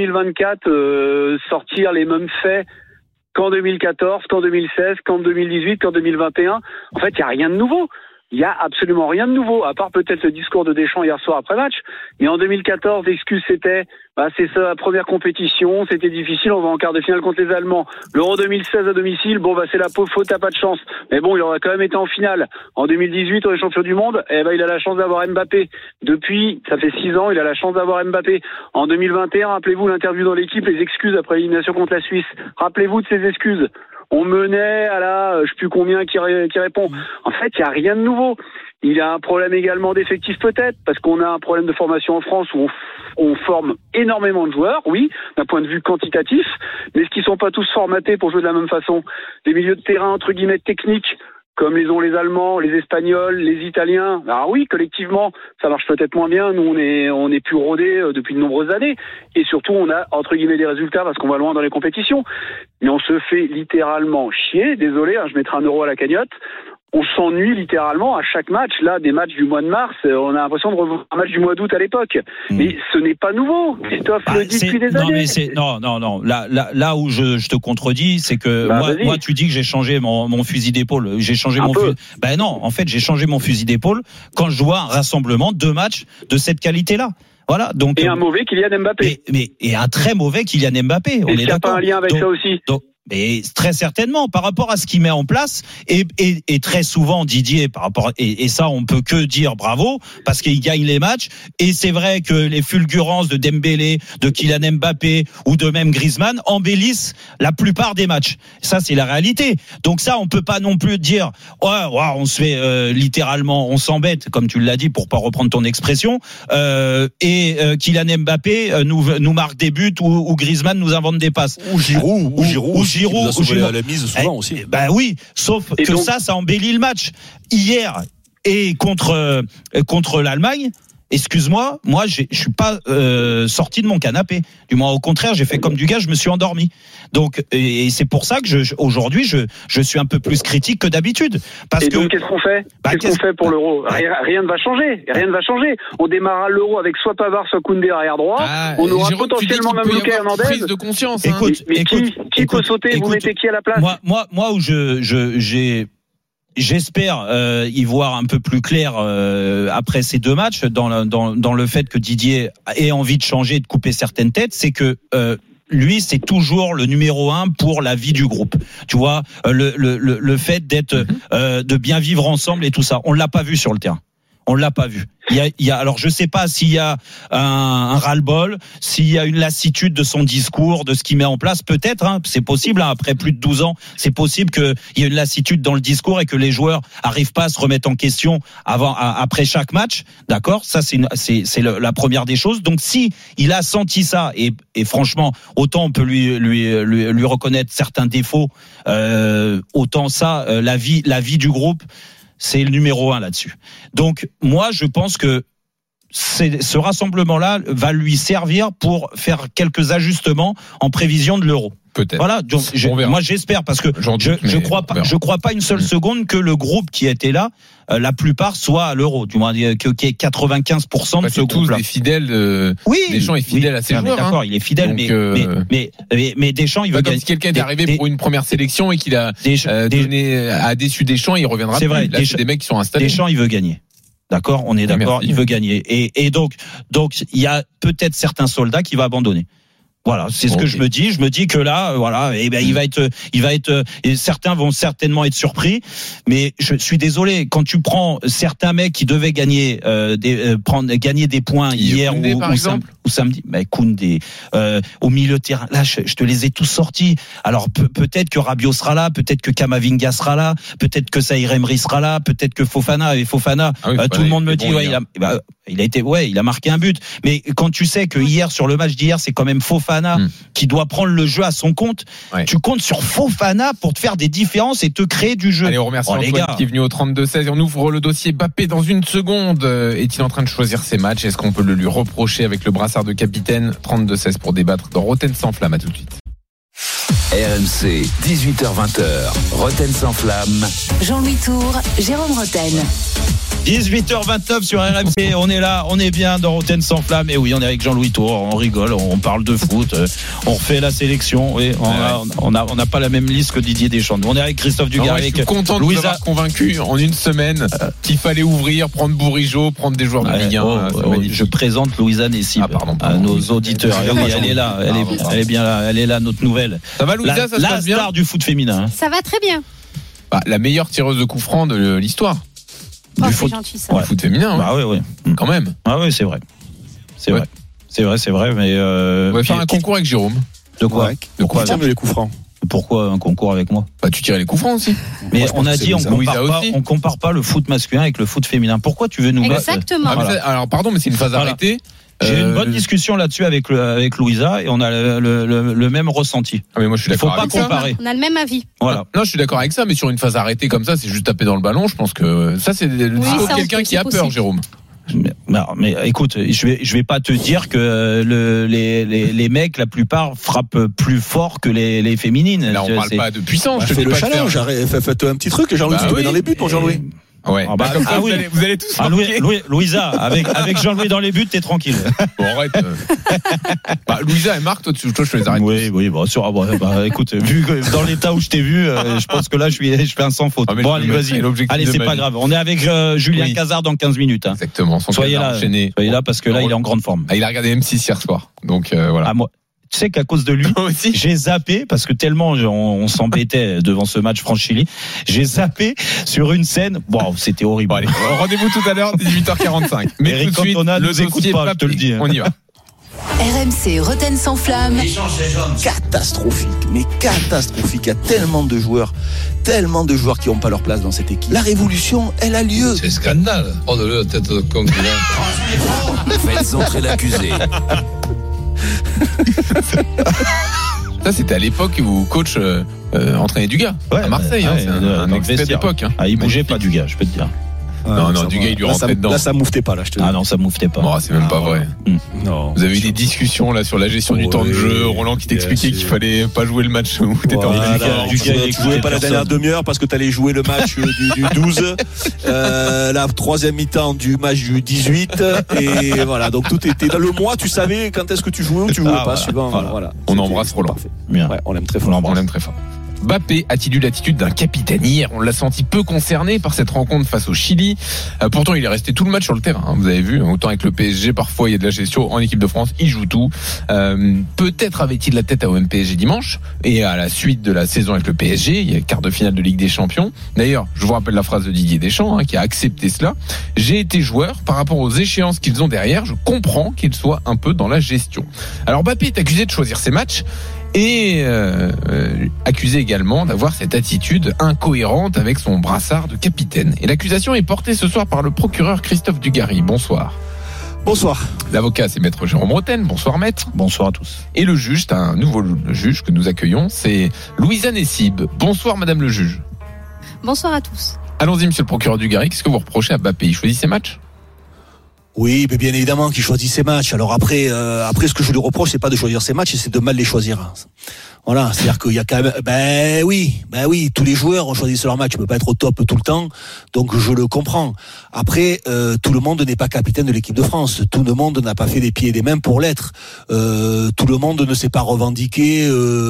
2024 sortir les mêmes faits qu'en 2014, qu'en 2016, qu'en 2018, qu'en 2021? En fait, il n'y a rien de nouveau. Il y a absolument rien de nouveau, à part peut-être le discours de Deschamps hier soir après match. Mais en 2014, l'excuse c'était, c'est ça, la première compétition, c'était difficile, on va en quart de finale contre les Allemands. L'Euro 2016 à domicile, c'est la pauvre faute, t'as pas de chance. Mais bon, il aurait quand même été en finale. En 2018, on est champion du monde, il a la chance d'avoir Mbappé. Depuis, ça fait 6 ans, il a la chance d'avoir Mbappé. En 2021, rappelez-vous l'interview dans l'équipe, les excuses après l'élimination contre la Suisse. Rappelez-vous de ces excuses. On menait à la, je sais plus combien qui répond. En fait, il y a rien de nouveau. Il y a un problème également d'effectifs peut-être, parce qu'on a un problème de formation en France où on forme énormément de joueurs, oui, d'un point de vue quantitatif, mais est-ce qu'ils sont pas tous formatés pour jouer de la même façon? Des milieux de terrain, entre guillemets, techniques, comme les ont les Allemands, les Espagnols, les Italiens. Alors oui, collectivement, ça marche peut-être moins bien. Nous, on est plus rodés depuis de nombreuses années. Et surtout, on a, entre guillemets, des résultats parce qu'on va loin dans les compétitions. Mais on se fait littéralement chier. Désolé, je mettrai 1 euro à la cagnotte. On s'ennuie littéralement à chaque match. Là, des matchs du mois de mars, on a l'impression de revoir un match du mois d'août à l'époque. Mais ce n'est pas nouveau. Christophe le dit depuis des années. Non. Là où je te contredis, c'est que moi, tu dis que j'ai changé mon fusil d'épaule. J'ai changé mon fusil. Non, en fait, j'ai changé mon fusil d'épaule quand je vois un rassemblement de matchs de cette qualité-là. Voilà, donc, et un mauvais Kylian Mbappé. Et un très mauvais Kylian Mbappé. Est-ce qu'il n'y a pas un lien avec ça aussi? Mais très certainement, par rapport à ce qu'il met en place, et très souvent Didier, par rapport et ça on peut que dire bravo parce qu'il gagne les matchs. Et c'est vrai que les fulgurances de Dembélé, de Kylian Mbappé ou de même Griezmann embellissent la plupart des matchs. Ça c'est la réalité. Donc ça on peut pas non plus dire on se fait littéralement, on s'embête comme tu l'as dit pour pas reprendre ton expression. Kylian Mbappé nous marque des buts ou Griezmann nous invente des passes. Ou Giroud. Giroud à la mise souvent aussi. Oui, sauf que donc, ça embellit le match. Hier et contre l'Allemagne, excuse-moi, moi je suis pas sorti de mon canapé. Du moins au contraire, j'ai fait comme du gars, je me suis endormi. Donc et c'est pour ça que aujourd'hui je suis un peu plus critique que d'habitude. Parce donc qu'est-ce qu'on fait? Qu'est-ce qu'on fait pour l'Euro? Rien ne va changer. Rien ne va changer. On démarrera l'Euro avec soit Pavard, soit Koundé arrière droit. On aura potentiellement même Lucas Hernandez. Prise de conscience. Écoute, qui peut sauter? Vous mettez qui à la place? Moi où j'espère y voir un peu plus clair après ces 2 matchs dans le fait que Didier ait envie de changer, de couper certaines têtes, c'est que lui, c'est toujours le numéro 1 pour la vie du groupe. Tu vois, le fait d'être, de bien vivre ensemble et tout ça. On l'a pas vu sur le terrain. On l'a pas vu. Alors je sais pas s'il y a un ras-le-bol, s'il y a une lassitude de son discours, de ce qu'il met en place, peut-être, c'est possible, après plus de 12 ans, c'est possible qu'il y ait une lassitude dans le discours et que les joueurs arrivent pas à se remettre en question après chaque match, d'accord? Ça c'est la première des choses. Donc si il a senti ça, et franchement, autant on peut lui reconnaître certains défauts, autant ça, la vie du groupe, c'est le numéro 1 là-dessus. Donc, moi, je pense que ce rassemblement-là va lui servir pour faire quelques ajustements en prévision de l'Euro. Peut-être. Voilà. Donc, moi, j'espère parce que je crois pas une seule seconde que le groupe qui était là, la plupart soit à l'Euro. Du moins, qu'il y ait 95% de ce groupe-là. Des fidèles. Oui. Deschamps est fidèle à ses joueurs. D'accord, il est fidèle, donc, mais Deschamps, il veut gagner. Si quelqu'un est arrivé pour une première sélection et qu'il a déçu Deschamps, il reviendra. C'est vrai. Là, c'est des mecs qui sont installés. Deschamps, il veut gagner. D'accord, on est d'accord, il veut gagner. Et donc, il y a peut-être certains soldats qui vont abandonner. Voilà, c'est ce que je me dis. Je me dis que là, voilà, et il va être, et certains vont certainement être surpris. Mais je suis désolé, quand tu prends certains mecs qui devaient gagner, gagner des points hier ou samedi, mais Koundé, au milieu de terrain, là, je te les ai tous sortis. Alors peut-être que Rabiot sera là, peut-être que Kamavinga sera là, peut-être que Zaïre Emery sera là, peut-être que Fofana, tout le monde me dit, il a marqué un but. Mais quand tu sais que hier, sur le match d'hier, c'est quand même Fofana qui doit prendre le jeu à son compte, tu comptes sur Fofana pour te faire des différences et te créer du jeu. Allez, on remercie Antoine qui est venu au 32-16 et on ouvre le dossier Mbappé dans une seconde. Est-il en train de choisir ses matchs? Est-ce qu'on peut le lui reprocher avec le brassard de capitaine? 32-16 pour débattre dans Roten sans flamme. À tout de suite. RMC, 18h-20h, Roten sans flamme. Jean-Louis Tour, Jérôme Roten. 18h29 sur RMC, on est là, on est bien dans Roten sans flamme. Et oui, on est avec Jean-Louis Tour, on rigole, on parle de foot, on refait la sélection. Oui, on n'a pas la même liste que Didier Deschamps. On est avec Christophe Dugarry. Je suis content de vous avoir convaincu en une semaine qu'il fallait ouvrir, prendre Bourigeaud, prendre des joueurs de Ligue 1. Je présente Louisa Nessib à nos auditeurs. Elle est là, elle est bien là, elle est là, notre nouvelle. Ça va Louisa, ça se passe bien? La star du foot féminin. Ça va très bien. La meilleure tireuse de coups francs de l'histoire. C'est gentil ça. Du foot féminin. Bah oui. Quand même. Ah oui, c'est vrai. C'est vrai, mais on va faire un concours avec Jérôme. De quoi? De quoi les coups francs? Pourquoi un concours avec moi? Tu tirais les coups francs aussi. Mais on a dit on compare pas le foot masculin avec le foot féminin. Pourquoi tu veux nous battre? Exactement. Alors pardon, mais c'est une phase arrêtée. J'ai eu une bonne discussion là-dessus avec Louisa et on a le même ressenti. Mais moi je suis d'accord. Il faut pas comparer. On a le même avis. Voilà. Non, je suis d'accord avec ça, mais sur une phase arrêtée comme ça, c'est juste taper dans le ballon. Je pense que ça, c'est le discours de quelqu'un qui a peur, Jérôme. Mais écoute, je vais pas te dire que les mecs, la plupart frappent plus fort que les féminines. Là, on parle pas de puissance. Fais le challenge. Faites un petit truc. Jean-Louis, tu mets dans les buts, mon Jean-Louis. Ouais. Comme ça, vous allez tous Louisa, avec Jean-Louis dans les buts, t'es tranquille. Bon, arrête. Louisa et Marc, toi, je les arrête. Oui, écoute, vu que dans l'état où je t'ai vu, je pense que là, je fais un sans faute. Bon, allez, vas-y. Allez, c'est pas grave. On est avec Julien Cazard dans 15 minutes. Exactement. Soyez là parce que là, il est en grande forme. Il a regardé M6 hier soir. Donc, voilà. Moi. Tu sais qu'à cause de lui, j'ai zappé, parce que tellement on s'embêtait devant ce match France-Chili, j'ai zappé sur une scène. Wow, c'était horrible. Bon, allez, rendez-vous tout à l'heure, 18h45. Mais Eric tout de suite, Cantona le nous écoute pas, je te le dis. On y va. RMC Roten sans flamme. Catastrophique, mais catastrophique. Il y a tellement de joueurs qui n'ont pas leur place dans cette équipe. La révolution, elle a lieu. C'est scandale. Oh de la tête de con. Faites entrer l'accusé. Ça, c'était à l'époque où coach entraînait du gars à Marseille. C'est un extrait d'époque. Il bougeait pas du gars, je peux te dire. Non, du gars, il lui rentrait dedans. Là, ça mouftait pas, là, je te dis. Ah non, ça mouftait pas. Non, c'est même pas vrai. Non. Vous avez eu des discussions là sur la gestion du temps de jeu. Roland qui t'expliquait qu'il fallait pas jouer le match où t'étais en uniforme. Tu jouais pas la dernière demi-heure parce que t'allais jouer le match du 12, la troisième mi-temps du match du 18, et voilà. Donc tout était dans le mois. Tu savais quand est-ce que tu jouais ou tu jouais pas, suivant. Voilà. On embrasse Roland. Ouais, on l'aime très fort. On l'aime très fort. Mbappé a-t-il eu l'attitude d'un capitaine hier? On l'a senti peu concerné par cette rencontre face au Chili. Pourtant, il est resté tout le match sur le terrain. Vous avez vu, autant avec le PSG, parfois il y a de la gestion. En équipe de France, il joue tout. Peut-être avait-il la tête à OM-PSG dimanche et à la suite de la saison avec le PSG, il y a quart de finale de Ligue des Champions. D'ailleurs, je vous rappelle la phrase de Didier Deschamps qui a accepté cela. J'ai été joueur par rapport aux échéances qu'ils ont derrière. Je comprends qu'ils soient un peu dans la gestion. Alors Mbappé est accusé de choisir ses matchs. Et accusé également d'avoir cette attitude incohérente avec son brassard de capitaine. Et l'accusation est portée ce soir par le procureur Christophe Dugarry. Bonsoir. Bonsoir. L'avocat, c'est maître Jérôme Roten. Bonsoir maître. Bonsoir à tous. Et le juge, c'est un nouveau juge que nous accueillons, c'est Louisa Nessib. Bonsoir madame le juge. Bonsoir à tous. Allons-y monsieur le procureur Dugarry, qu'est-ce que vous reprochez à Mbappé? Il choisit ses matchs? Oui, mais bien évidemment qu'il choisit ses matchs. Alors après, ce que je lui reproche, c'est pas de choisir ses matchs, c'est de mal les choisir. Voilà, c'est-à-dire qu'il y a quand même, ben oui, tous les joueurs ont choisi leur match. Tu peux pas être au top tout le temps, donc je le comprends. Après, tout le monde n'est pas capitaine de l'équipe de France. Tout le monde n'a pas fait des pieds et des mains pour l'être. Tout le monde ne s'est pas revendiqué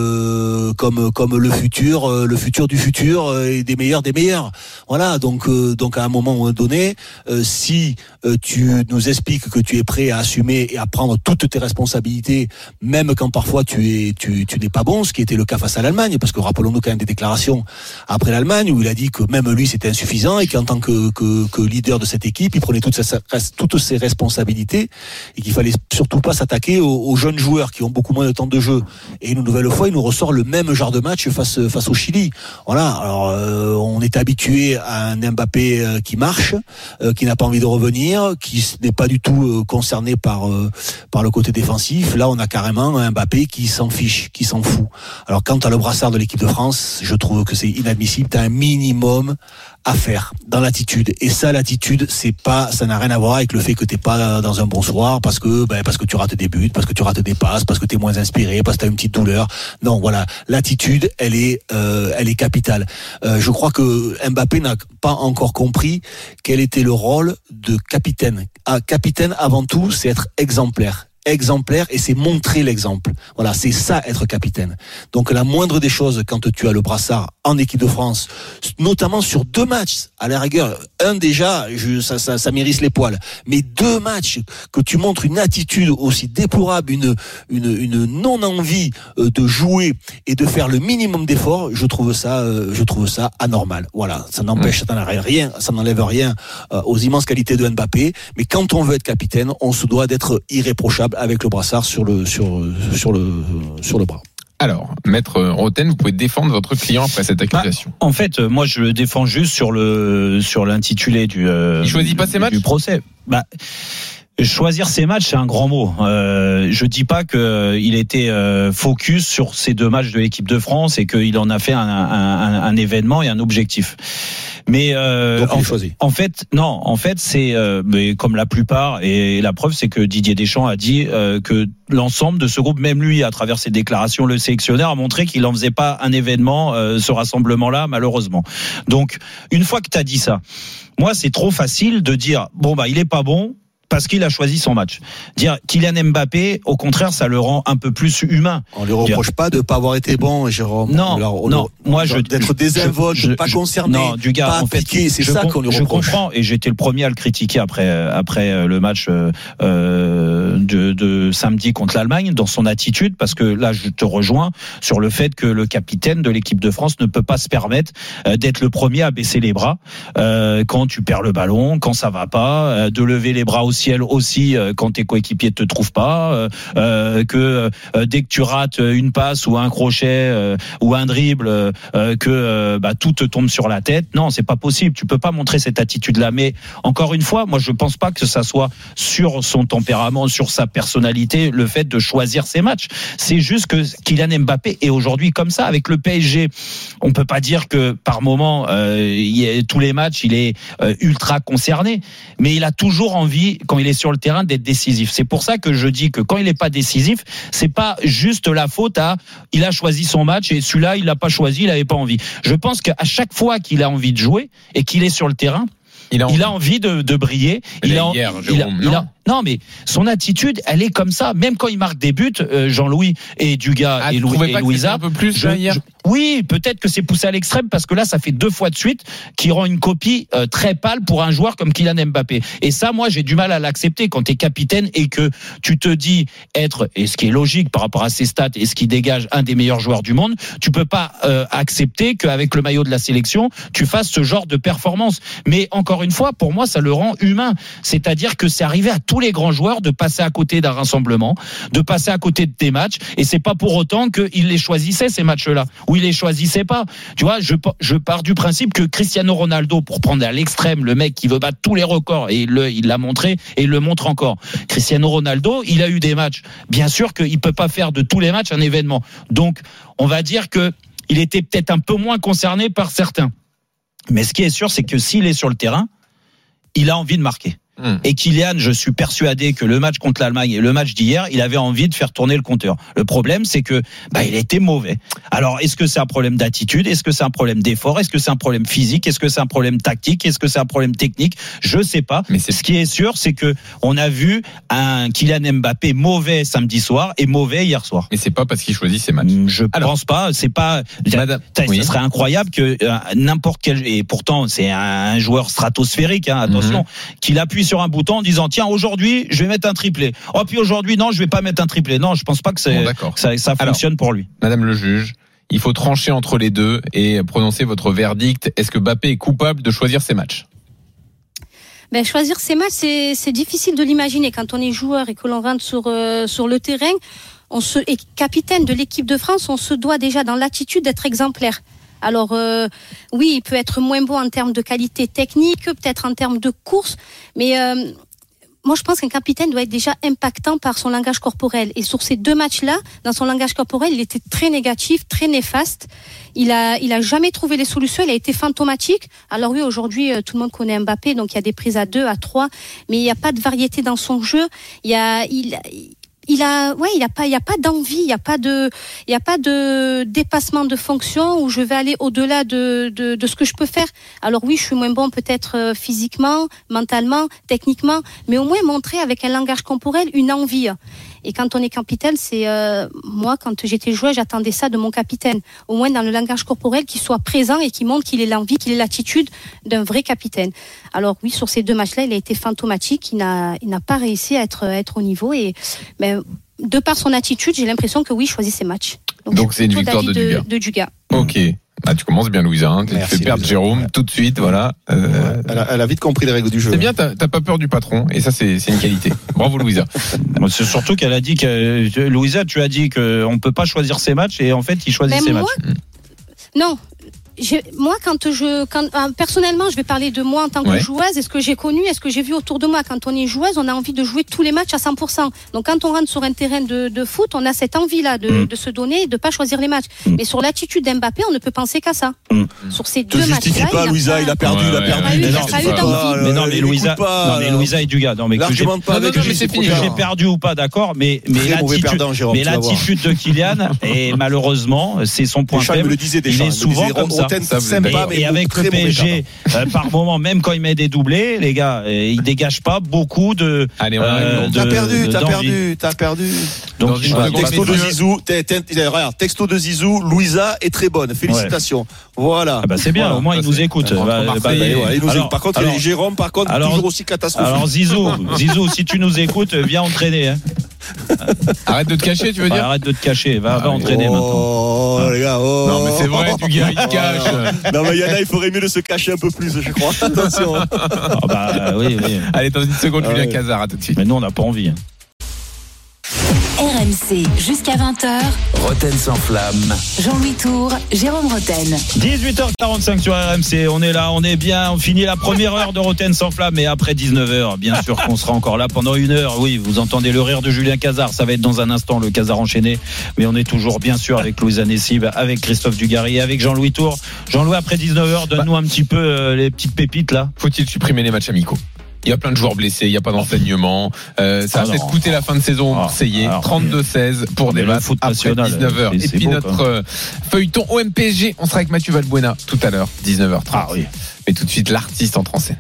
comme le futur du futur et des meilleurs des meilleurs. Voilà, donc à un moment donné, si tu nous expliques que tu es prêt à assumer et à prendre toutes tes responsabilités, même quand parfois tu n'es pas bon, ce qui était le cas face à l'Allemagne, parce que rappelons-nous quand même des déclarations après l'Allemagne où il a dit que même lui c'était insuffisant et qu'en tant que leader de cette équipe, il prenait toutes ses responsabilités et qu'il fallait surtout pas s'attaquer aux jeunes joueurs qui ont beaucoup moins de temps de jeu. Et une nouvelle fois, il nous ressort le même genre de match face au Chili. Voilà. Alors on est habitué à un Mbappé qui marche, qui n'a pas envie de revenir, qui n'est pas du tout concerné par le côté défensif. Là, on a carrément un Mbappé qui s'en fiche, qui s'en fout. Alors, quant à le brassard de l'équipe de France, je trouve que c'est inadmissible. T'as un minimum à faire dans l'attitude. Et ça, l'attitude, ça n'a rien à voir avec le fait que t'es pas dans un bon soir parce que tu rates des buts, parce que tu rates des passes, parce que t'es moins inspiré, parce que t'as une petite douleur. Non, voilà. L'attitude, elle est capitale. Je crois que Mbappé n'a pas encore compris quel était le rôle de capitaine. Capitaine, avant tout, c'est être exemplaire, et c'est montrer l'exemple. Voilà, c'est ça être capitaine. Donc la moindre des choses quand tu as le brassard en équipe de France, notamment sur 2 matchs, à la rigueur, un déjà, ça m'érisse les poils, mais 2 matchs que tu montres une attitude aussi déplorable, une non-envie de jouer et de faire le minimum d'efforts, je trouve ça anormal. Voilà, ça n'enlève rien aux immenses qualités de Mbappé, mais quand on veut être capitaine, on se doit d'être irréprochable avec le brassard sur le bras. Alors, Maître Roten, vous pouvez défendre votre client après cette accusation. En fait, moi, je le défends juste sur l'intitulé il choisit pas ses matchs du procès. Choisir ses matchs, c'est un grand mot. Je dis pas qu'il était focus sur ces 2 matchs de l'équipe de France et qu'il en a fait un événement et un objectif. Mais en fait, c'est comme la plupart, et la preuve, c'est que Didier Deschamps a dit que l'ensemble de ce groupe, même lui, à travers ses déclarations, le sélectionneur a montré qu'il n'en faisait pas un événement, ce rassemblement-là, malheureusement. Donc, une fois que tu as dit ça, moi, c'est trop facile de dire il est pas bon parce qu'il a choisi son match. Dire Kylian Mbappé, au contraire, ça le rend un peu plus humain. On lui reproche pas de pas avoir été bon, Jérôme. Non. Moi, d'être désinvolte, de pas concerné, pas appliqué, c'est ça qu'on lui reproche. Je comprends, et j'étais le premier à le critiquer après le match de samedi contre l'Allemagne dans son attitude, parce que là, je te rejoins sur le fait que le capitaine de l'équipe de France ne peut pas se permettre d'être le premier à baisser les bras quand tu perds le ballon, quand ça va pas, de lever les bras au ciel aussi quand tes coéquipiers te trouvent pas, que dès que tu rates une passe ou un crochet ou un dribble, que tout te tombe sur la tête. Non, c'est pas possible. Tu peux pas montrer cette attitude-là. Mais encore une fois, moi, je pense pas que ça soit sur son tempérament, sur sa personnalité, le fait de choisir ses matchs. C'est juste que Kylian Mbappé est aujourd'hui comme ça. Avec le PSG, on peut pas dire que par moment, tous les matchs, il est ultra concerné. Mais il a toujours envie, quand il est sur le terrain, d'être décisif. C'est pour ça que je dis que quand il n'est pas décisif, c'est pas juste la faute il a choisi son match et celui-là, il l'a pas choisi, il avait pas envie. Je pense qu'à chaque fois qu'il a envie de jouer et qu'il est sur le terrain, il a envie de briller. Non, mais son attitude, elle est comme ça. Même quand il marque des buts, Jean-Louis et Dugas et Louisa. Un peu plus hier. Oui, peut-être que c'est poussé à l'extrême parce que là, ça fait 2 fois de suite qu'il rend une copie très pâle pour un joueur comme Kylian Mbappé. Et ça, moi, j'ai du mal à l'accepter quand t'es capitaine et que tu te dis être, et ce qui est logique par rapport à ses stats et ce qui dégage un des meilleurs joueurs du monde, tu peux pas accepter qu'avec le maillot de la sélection, tu fasses ce genre de performance. Mais encore une fois, pour moi, ça le rend humain. C'est-à-dire que c'est arrivé à tous les grands joueurs de passer à côté d'un rassemblement, de passer à côté de des matchs, et c'est pas pour autant qu'ils les choisissaient, ces matchs-là, ou ils les choisissaient pas. Tu vois, je pars du principe que Cristiano Ronaldo, pour prendre à l'extrême le mec qui veut battre tous les records, et il l'a montré, et il le montre encore. Cristiano Ronaldo, il a eu des matchs. Bien sûr qu'il peut pas faire de tous les matchs un événement. Donc, on va dire que il était peut-être un peu moins concerné par certains. Mais ce qui est sûr, c'est que s'il est sur le terrain, il a envie de marquer. Et Kylian, je suis persuadé que le match contre l'Allemagne et le match d'hier, il avait envie de faire tourner le compteur. Le problème, c'est que il a été mauvais. Alors, est-ce que c'est un problème d'attitude? Est-ce que c'est un problème d'effort? Est-ce que c'est un problème physique? Est-ce que c'est un problème tactique? Est-ce que c'est un problème technique? Je sais pas. Mais ce qui est sûr, c'est que on a vu un Kylian Mbappé mauvais samedi soir et mauvais hier soir. Mais c'est pas parce qu'il choisit ses matchs. Je pense pas. C'est pas. Ça serait incroyable que n'importe quel, et pourtant c'est un joueur stratosphérique, attention, qu'il appuie sur un bouton en disant tiens, aujourd'hui je vais mettre un triplé. Oh, puis aujourd'hui non, je vais pas mettre un triplé. Non, je pense pas que ça fonctionne pour lui. Madame le juge, il faut trancher entre les deux et prononcer votre verdict. Est-ce que Mbappé est coupable de choisir ses matchs? Choisir ses matchs, c'est difficile de l'imaginer quand on est joueur et que l'on rentre sur le terrain. Et capitaine de l'équipe de France, on se doit déjà dans l'attitude d'être exemplaire. Alors oui, il peut être moins bon en termes de qualité technique, peut-être en termes de course, mais moi je pense qu'un capitaine doit être déjà impactant par son langage corporel. Et sur ces deux matchs-là, dans son langage corporel, il était très négatif, très néfaste. Il a jamais trouvé les solutions, il a été fantomatique. Alors oui, aujourd'hui, tout le monde connaît Mbappé, donc il y a des prises à 2, à 3, mais il n'y a pas de variété dans son jeu. Il y a pas d'envie, il y a pas de dépassement de fonction où je vais aller au-delà de ce que je peux faire. Alors oui, je suis moins bon peut-être physiquement, mentalement, techniquement, mais au moins montrer avec un langage corporel une envie. Et quand on est capitaine, c'est moi quand j'étais joueur, j'attendais ça de mon capitaine. Au moins dans le langage corporel, qu'il soit présent et qu'il montre qu'il ait l'envie, qu'il ait l'attitude d'un vrai capitaine. Alors oui, sur ces deux matchs-là, il a été fantomatique. Il n'a pas réussi à être au niveau. Et de par son attitude, j'ai l'impression que oui, il choisit ses matchs. Donc c'est une victoire de Dugas. Ok. Tu commences bien, Louisa. Tu fais perdre Jérôme tout de suite, voilà. Elle a vite compris les règles du jeu. C'est bien, t'as pas peur du patron, et ça c'est une qualité. Bravo Louisa. C'est surtout qu'elle a dit que Louisa, tu as dit qu'on peut pas choisir ses matchs, et en fait, il choisit ses matchs. Non. Moi, personnellement, je vais parler de moi en tant que joueuse. Est-ce que j'ai connu, est-ce que j'ai vu autour de moi? Quand on est joueuse, on a envie de jouer tous les matchs à 100%. Donc, quand on rentre sur un terrain de foot, on a cette envie-là de se donner et de pas choisir les matchs. Mais sur l'attitude d'Mbappé, on ne peut penser qu'à ça. Sur ces deux matchs-là, justifie pas, Louisa, il a perdu. Mais non, mais Louisa et Dugas. Non, mais que j'ai perdu ou pas, d'accord. Mais l'attitude de Kylian, et malheureusement, c'est son point faible. Il est souvent comme ça. Et avec le PSG, par moment, même quand il met des doublés, les gars, il dégage pas beaucoup de. Allez, t'as perdu. Donc, texto de Zizou, regarde, texto de Zizou, Louisa est très bonne. Félicitations. Voilà. C'est bien, au moins il nous écoute. Par contre, Jérôme, toujours aussi catastrophique. Alors Zizou, si tu nous écoutes, viens entraîner. Arrête de te cacher, tu veux dire? Arrête de te cacher, va entraîner maintenant. Les gars, non mais c'est vrai, Dugas, il se cache. Non mais Yana, il ferait mieux de se cacher un peu plus, je crois. Attention. Oui. Allez, dans une seconde, Julien Cazard, à tout de suite. Mais nous, on n'a pas envie. RMC jusqu'à 20h. Roten sans flamme. Jean-Louis Tour, Jérôme Roten. 18h45 sur RMC. On est là, on est bien. On finit la première heure de Roten sans flamme. Et après 19h, bien sûr qu'on sera encore là pendant une heure. Oui, vous entendez le rire de Julien Cazard. Ça va être dans un instant le Cazard enchaîné. Mais on est toujours, bien sûr, avec Louisa Nessib, avec Christophe Dugarry, avec Jean-Louis Tour. Jean-Louis, après 19h, donne-nous un petit peu les petites pépites là. Faut-il supprimer les matchs amicaux? Il y a plein de joueurs blessés, il n'y a pas d'enseignement. Ça va peut-être coûter la fin de saison aux Marseillais. 32-16 pour des matchs après 19h. Et puis notre feuilleton OM-PSG, on sera avec Mathieu Valbuena tout à l'heure, 19h30. Mais tout de suite, l'artiste entre en scène.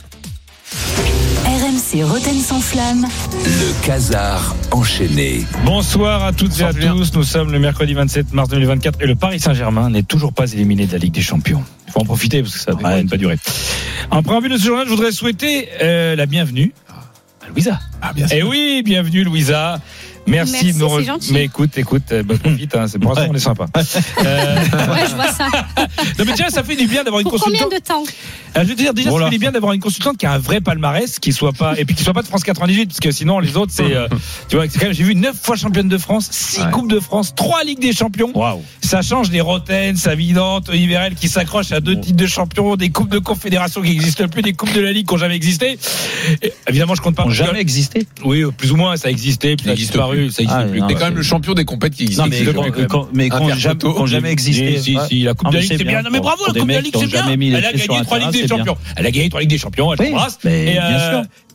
RMC Roten sans flamme. Le Cazard enchaîné. Bonsoir à toutes et à tous. Nous sommes le mercredi 27 mars 2024 et le Paris Saint-Germain n'est toujours pas éliminé de la Ligue des Champions. Il faut en profiter parce que ça va pas durer. En préambule de ce journal, je voudrais souhaiter la bienvenue à Louisa. Bien sûr. Et oui, bienvenue Louisa. Merci de nous rejoindre. Mais écoute, profite, c'est pour l'instant on est sympa. Je vois ça. Non mais tiens, ça fait du bien d'avoir une consultante. Combien de temps? Je veux dire, déjà, ça fait du bien d'avoir une consultante qui a un vrai palmarès, qui soit pas de France 98, parce que sinon les autres c'est, tu vois, c'est quand même, j'ai vu 9 fois championne de France, 6 Coupes de France, 3 Ligues des Champions. Waouh. Ça change des Roten, Savidante, Oliverel qui s'accrochent à 2 titres de champion, des coupes de confédération qui n'existent plus, des coupes de la Ligue qui n'ont jamais existé. Et, évidemment, je compte pas. Jamais existé. Oui, plus ou moins, ça existait, puis ça a disparu. Ça existe plus. T'es quand même le champion des compétitions qui existent. Mais qui n'ont jamais existé. Si, la Coupe de la Ligue, c'est bien. Non, mais bravo, la Coupe de la Ligue, c'est bien. Elle a gagné 3 Ligues des Champions. Elle a gagné 3 Ligues des Champions, elle s'embrasse. Bien sûr.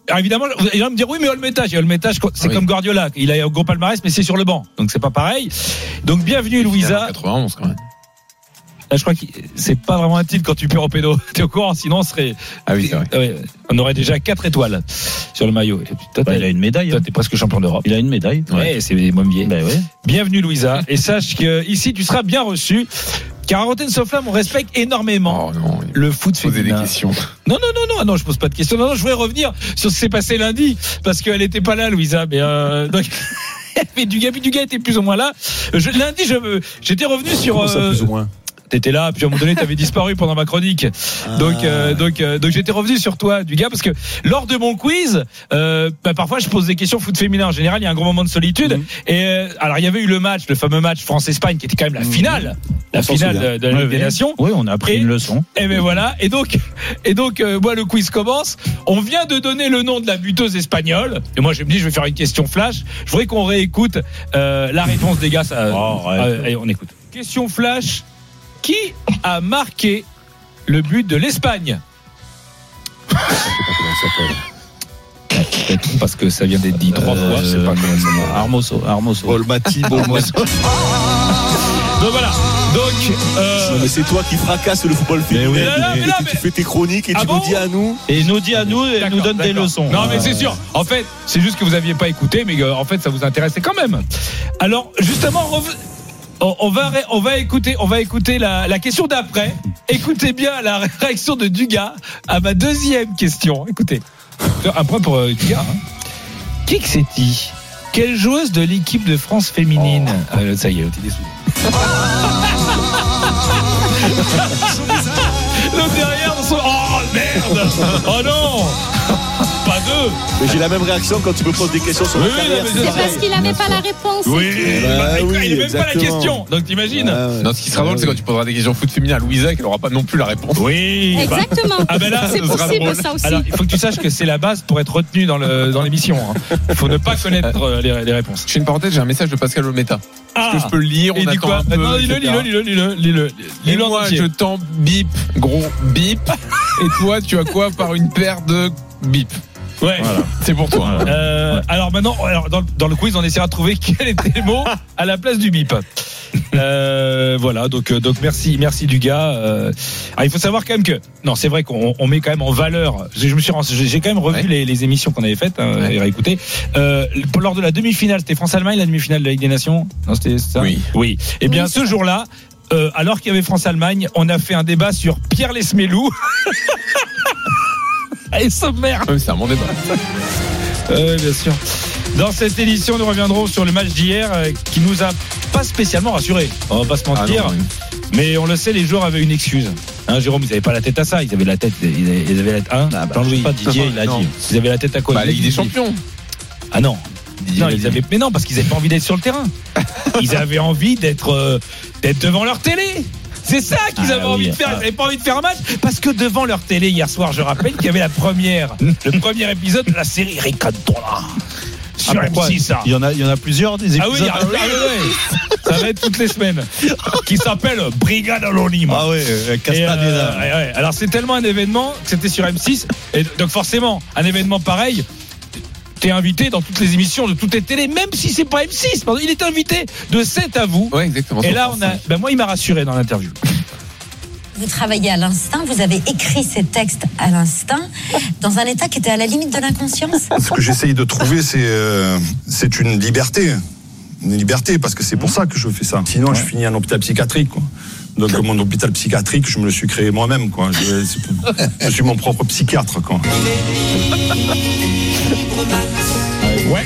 Alors évidemment, il va me dire oui, mais Olmetage, c'est comme Guardiola, il a un gros palmarès, mais c'est sur le banc, donc c'est pas pareil. Donc bienvenue Louisa. 91 quand même. Là, je crois que c'est pas vraiment un titre quand tu perds au pédo. T'es au courant, sinon on serait. Ah oui, c'est vrai. Ouais, on aurait déjà 4 étoiles sur le maillot. Et puis, toi, il a une médaille. Toi, t'es presque champion d'Europe. Il a une médaille. Ouais, c'est Montmier. Ben ouais. Bienvenue Louisa. Et sache que ici, tu seras bien reçu. Car à Rotten sans flamme, on respecte énormément le foot féminin. Des questions. Non, je pose pas de questions. Non, je voudrais revenir sur ce qui s'est passé lundi parce qu'elle était pas là, Louisa. Mais donc. Mais Dugas était plus ou moins là. Lundi, j'étais revenu sur. Ça, plus ou moins. T'étais là, puis à un moment donné, t'avais disparu pendant ma chronique. Donc j'étais revenu sur toi, Dugas, parce que lors de mon quiz, parfois je pose des questions foot féminin. En général, il y a un gros moment de solitude. Et alors, il y avait eu le fameux match France-Espagne, qui était quand même la finale, de la Ligue des Nations. Oui, on a appris une leçon. Et ben voilà. Et donc, moi, le quiz commence. On vient de donner le nom de la buteuse espagnole. Et moi, je me dis, je vais faire une question flash. Je voudrais qu'on réécoute la réponse des gars. Allez, on écoute. Question flash. Qui a marqué le but de l'Espagne? Parce que ça vient d'être dit 3 fois. Je sais pas comment ça s'appelle. Armoso. Olmati, Bourmoso. Donc voilà. Mais c'est toi qui fracasse le football féminin. Tu fais tes chroniques et tu nous dis à nous. Et nous dit à nous et nous donne des leçons. Non, mais c'est sûr. En fait, c'est juste que vous aviez pas écouté, mais en fait, ça vous intéressait quand même. Alors, justement, on va écouter la question d'après. Écoutez bien la réaction de Dugas à ma deuxième question. Écoutez. Un point pour Dugas. Qui que c'est-il? Quelle joueuse de l'équipe de France féminine? Ça y est, t'es déçu. L'autre derrière, oh merde! Oh non! Pas deux. Mais j'ai la même réaction quand tu me poses des questions sur la carrière. C'est parce qu'il n'avait pas la réponse. Oui, il n'est même pas la question. Donc t'imagines. Non, ce qui sera drôle, c'est quand tu poseras des questions foot féminin à Louisa et qu'elle n'aura pas non plus la réponse. Oui. Exactement. Là, c'est possible ça aussi. Alors, il faut que tu saches que c'est la base pour être retenu dans l'émission. Il faut ne pas connaître les réponses. Je fais une parenthèse, j'ai un message de Pascal Olmeta. Est-ce que je peux le lire? On attend un peu. Non, lis-le. Et moi, je t'en bip, gros bip. Et toi, tu as quoi par une paire de bip? Ouais, voilà. C'est pour toi. Alors maintenant, dans le quiz, on essaiera de trouver quel était le mot à la place du bip. Voilà, donc merci Dugas. Alors, il faut savoir quand même que c'est vrai qu'on met quand même en valeur. J'ai quand même revu les émissions qu'on avait faites et réécouté. Lors de la demi-finale, c'était France-Allemagne, la demi-finale de la Ligue des Nations. Non, c'était ça. Oui. Et bien, ce jour-là, alors qu'il y avait France-Allemagne, on a fait un débat sur Pierre Lesmelou. Et sommaire. C'est un bon débat. Bien sûr. Dans cette édition, nous reviendrons sur le match d'hier qui nous a pas spécialement rassurés. On va pas se mentir. Mais on le sait, les joueurs avaient une excuse. Jérôme, ils n'avaient pas la tête à ça. Ils avaient la tête. Ils avaient la tête. Jean-Louis, pas Didier, il a dit. Ils avaient la tête à quoi? La Ligue des Champions. Ah non. Mais non, parce qu'ils n'avaient pas envie d'être sur le terrain. Ils avaient envie d'être devant leur télé. C'est ça qu'ils avaient envie de faire. Ils n'avaient pas envie de faire un match parce que devant leur télé hier soir, je rappelle qu'il y avait le premier épisode de la série Ricantola sur M6. Il y en a plusieurs des épisodes. Ça va être toutes les semaines. Qui s'appelle Brigade Anonyme. Castaneda. Alors c'est tellement un événement que c'était sur M6 et donc forcément un événement pareil. T'es invité dans toutes les émissions de toutes les télés, même si c'est pas M6. Pardon, il est invité de 7 à vous. Ouais, exactement. Et là, moi, il m'a rassuré dans l'interview. Vous travaillez à l'instinct, vous avez écrit ces textes à l'instinct, dans un état qui était à la limite de l'inconscience. Ce que j'essaye de trouver, c'est une liberté. Une liberté, parce que c'est pour ça que je fais ça. Sinon, je finis en hôpital psychiatrique, quoi. Donc, mon hôpital psychiatrique, je me le suis créé moi-même, quoi. Je suis mon propre psychiatre, quoi. Ouais.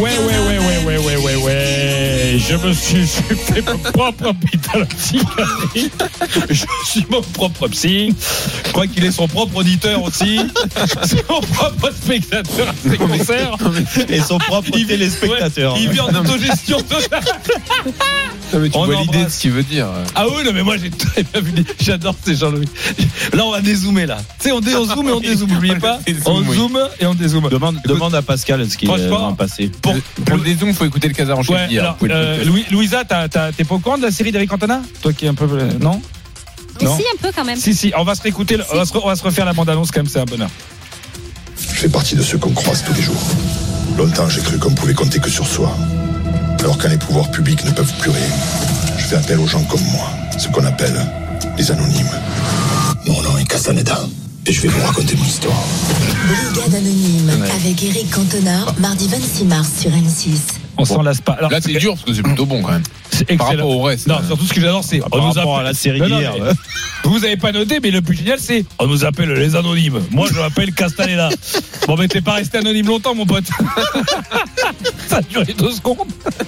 Je me suis fait mon propre hôpital psychiatrique. Je suis mon propre psy. Je crois qu'il est son propre auditeur aussi. Son propre spectateur à ses concerts. Et son propre téléspectateur. Il vit en autogestion totale. Non, mais tu vois l'idée de ce qu'il veut dire. Ah oui, non, mais moi j'ai très bien vu. J'adore ces Jean-Louis. Là, on va dézoomer là. Tu sais, on zoome et on dézoome. N'oubliez pas. On zoome et on dézoome. Demande à Pascal ce qu'il va passer. Pour le dézoom, il faut écouter le Casar en chef. Louisa, t'es pas au courant de la série d'Eric Cantona? Toi qui es un peu. Non? Si, un peu quand même. Si, on va se réécouter, on va se refaire la bande-annonce quand même, c'est un bonheur. fais partie de ceux qu'on croise tous les jours. Longtemps, j'ai cru qu'on pouvait compter que sur soi. Alors quand les pouvoirs publics ne peuvent plus rien, je fais appel aux gens comme moi, ce qu'on appelle les anonymes. Mon nom est Castaneda, et je vais vous raconter mon histoire. Brigade anonyme avec Eric Cantona, mardi 26 mars sur M6. On s'en lasse pas. Alors, là, c'est dur parce que c'est plutôt bon quand même. C'est par rapport au reste. Non, surtout ce que j'adore, c'est. Par rapport à la série d'hier. Vous avez pas noté, mais le plus génial, c'est. On nous appelle les anonymes. Moi, je m'appelle Castaneda. Bon, mais t'es pas resté anonyme longtemps, mon pote. Ça a duré 2 secondes.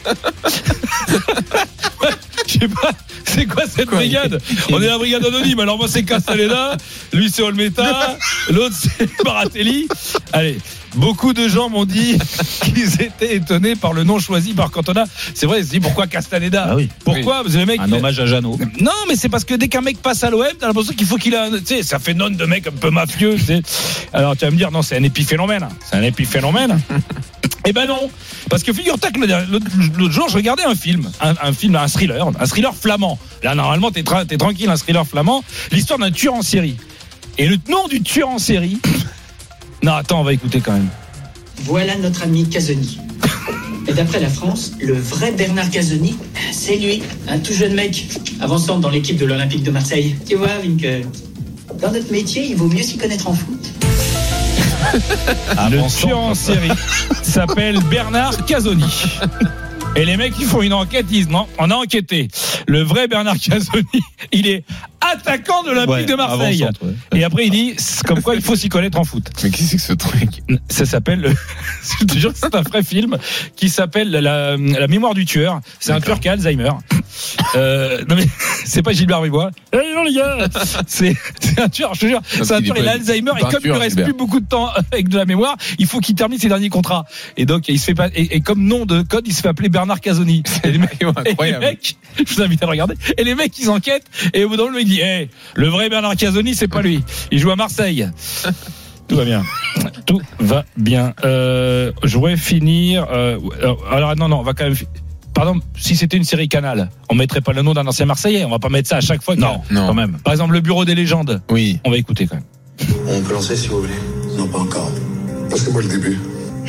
Je sais pas, c'est quoi cette brigade? On est la brigade anonyme. Alors moi c'est Castaneda, lui c'est Olmeta, l'autre c'est Baratelli. Allez, beaucoup de gens m'ont dit qu'ils étaient étonnés par le nom choisi par Cantona. C'est vrai, ils se disent pourquoi Castaneda? Pourquoi? Parce que le mec, un hommage à Jeannot. Non, mais c'est parce que dès qu'un mec passe à l'OM, t'as l'impression qu'il faut qu'il a, tu sais, ça fait nom de mec un peu mafieux. Tu sais. Alors tu vas me dire non, c'est un épiphénomène. C'est un épiphénomène. Eh ben non, parce que figure-toi que l'autre jour je regardais un film, un thriller flamand. Là normalement t'es tranquille, un thriller flamand, l'histoire d'un tueur en série. Et le nom du tueur en série. Non attends, on va écouter quand même. Voilà notre ami Casoni. Et d'après la France, le vrai Bernard Casoni, c'est lui, un tout jeune mec avançant dans l'équipe de l'Olympique de Marseille. Tu vois, Winkel, dans notre métier, il vaut mieux s'y connaître en foot. Le tueur en série s'appelle Bernard Casoni. Et les mecs, ils font une enquête, ils disent non, on a enquêté. Le vrai Bernard Casoni, il est attaquant de l'Olympique de Marseille. Et après, il dit, comme quoi il faut s'y connaître en foot. Mais qu'est-ce que c'est que ce truc? Ça s'appelle, je te jure que c'est un vrai film qui s'appelle la mémoire du tueur. C'est un tueur qui a Alzheimer. Non mais, c'est pas Gilbert Bribois. Non les gars, c'est un tueur, je te jure. C'est un tueur, il a Alzhmer et comme il ne reste plus beaucoup de temps avec de la mémoire, il faut qu'il termine ses derniers contrats. Et donc, il se fait pas, et comme nom de code, il se fait appeler Bernard Casoni. Et les mecs, je vous invite à le regarder. Et les mecs, ils enquêtent. Et au bout d'un moment, il dit, hey, le vrai Bernard Casoni, c'est pas lui. Il joue à Marseille. Tout va bien. Tout va bien. Je voudrais finir. Alors, non, on va quand même. Pardon, si c'était une série Canal, on mettrait pas le nom d'un ancien Marseillais. On va pas mettre ça à chaque fois. Non, quand même. Par exemple, le bureau des légendes. Oui. On va écouter quand même. On peut lancer si vous voulez. Non, pas encore. Passez-moi le début.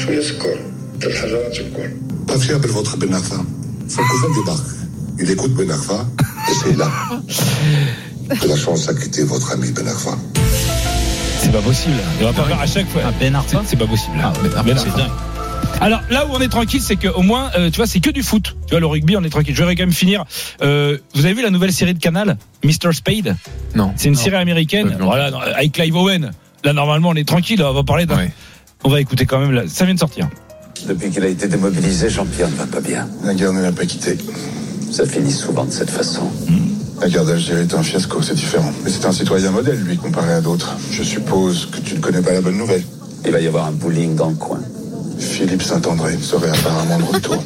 Patria appelle votre Ben Arfa. Son cousin débarque. Il écoute Ben Arfa et c'est là que la chance a quitté votre ami Ben Arfa. C'est pas possible. On va pas faire à chaque fois. Ben Arfa, c'est pas possible. Ben Arfa. C'est dingue. Alors là où on est tranquille, c'est qu'au moins, tu vois, c'est que du foot. Tu vois, le rugby, on est tranquille. Je vais quand même finir. Vous avez vu la nouvelle série de Canal, Mr. Spade? Non. C'est une série américaine. Voilà, avec Clive Owen. Là, normalement, on est tranquille. On va parler d'un. Ouais. On va écouter quand même. Là. Ça vient de sortir. Depuis qu'il a été démobilisé, Jean-Pierre ne va pas bien. La guerre ne l'a pas quitté. Ça finit souvent de cette façon. La guerre d'Algérie est un fiasco, c'est différent. Mais c'est un citoyen modèle, lui, comparé à d'autres. Je suppose que tu ne connais pas la bonne nouvelle. Il va y avoir un bowling dans le coin. Philippe Saint-André serait apparemment de retour.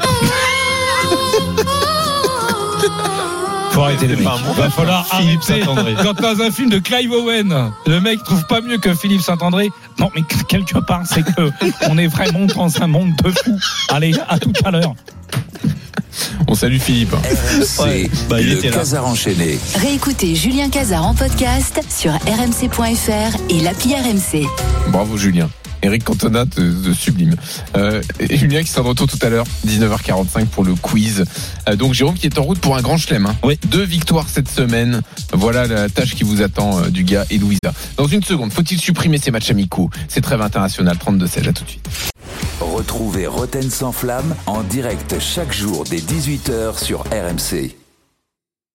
Faut arrêter les mecs. Va falloir arrêter. Quand dans un film de Clive Owen, le mec trouve pas mieux que Philippe Saint-André. Non, mais quelque part, c'est que on est vraiment dans un monde de fous. Allez, à tout à l'heure. On salue Philippe. RMC, le Casar enchaîné. Réécoutez Julien Casar en podcast sur rmc.fr et l'appli RMC. Bravo Julien. Eric Cantona de sublime. Et Julien qui sera de retour tout à l'heure, 19h45 pour le quiz. Donc Jérôme qui est en route pour un grand chelem. Hein. Oui. 2 victoires cette semaine. Voilà la tâche qui vous attend du gars et Louisa. Dans une seconde, faut-il supprimer ces matchs amicaux? C'est trêve internationale, 32-16, à tout de suite. Retrouvez Roten sans flamme en direct chaque jour dès 18h sur RMC.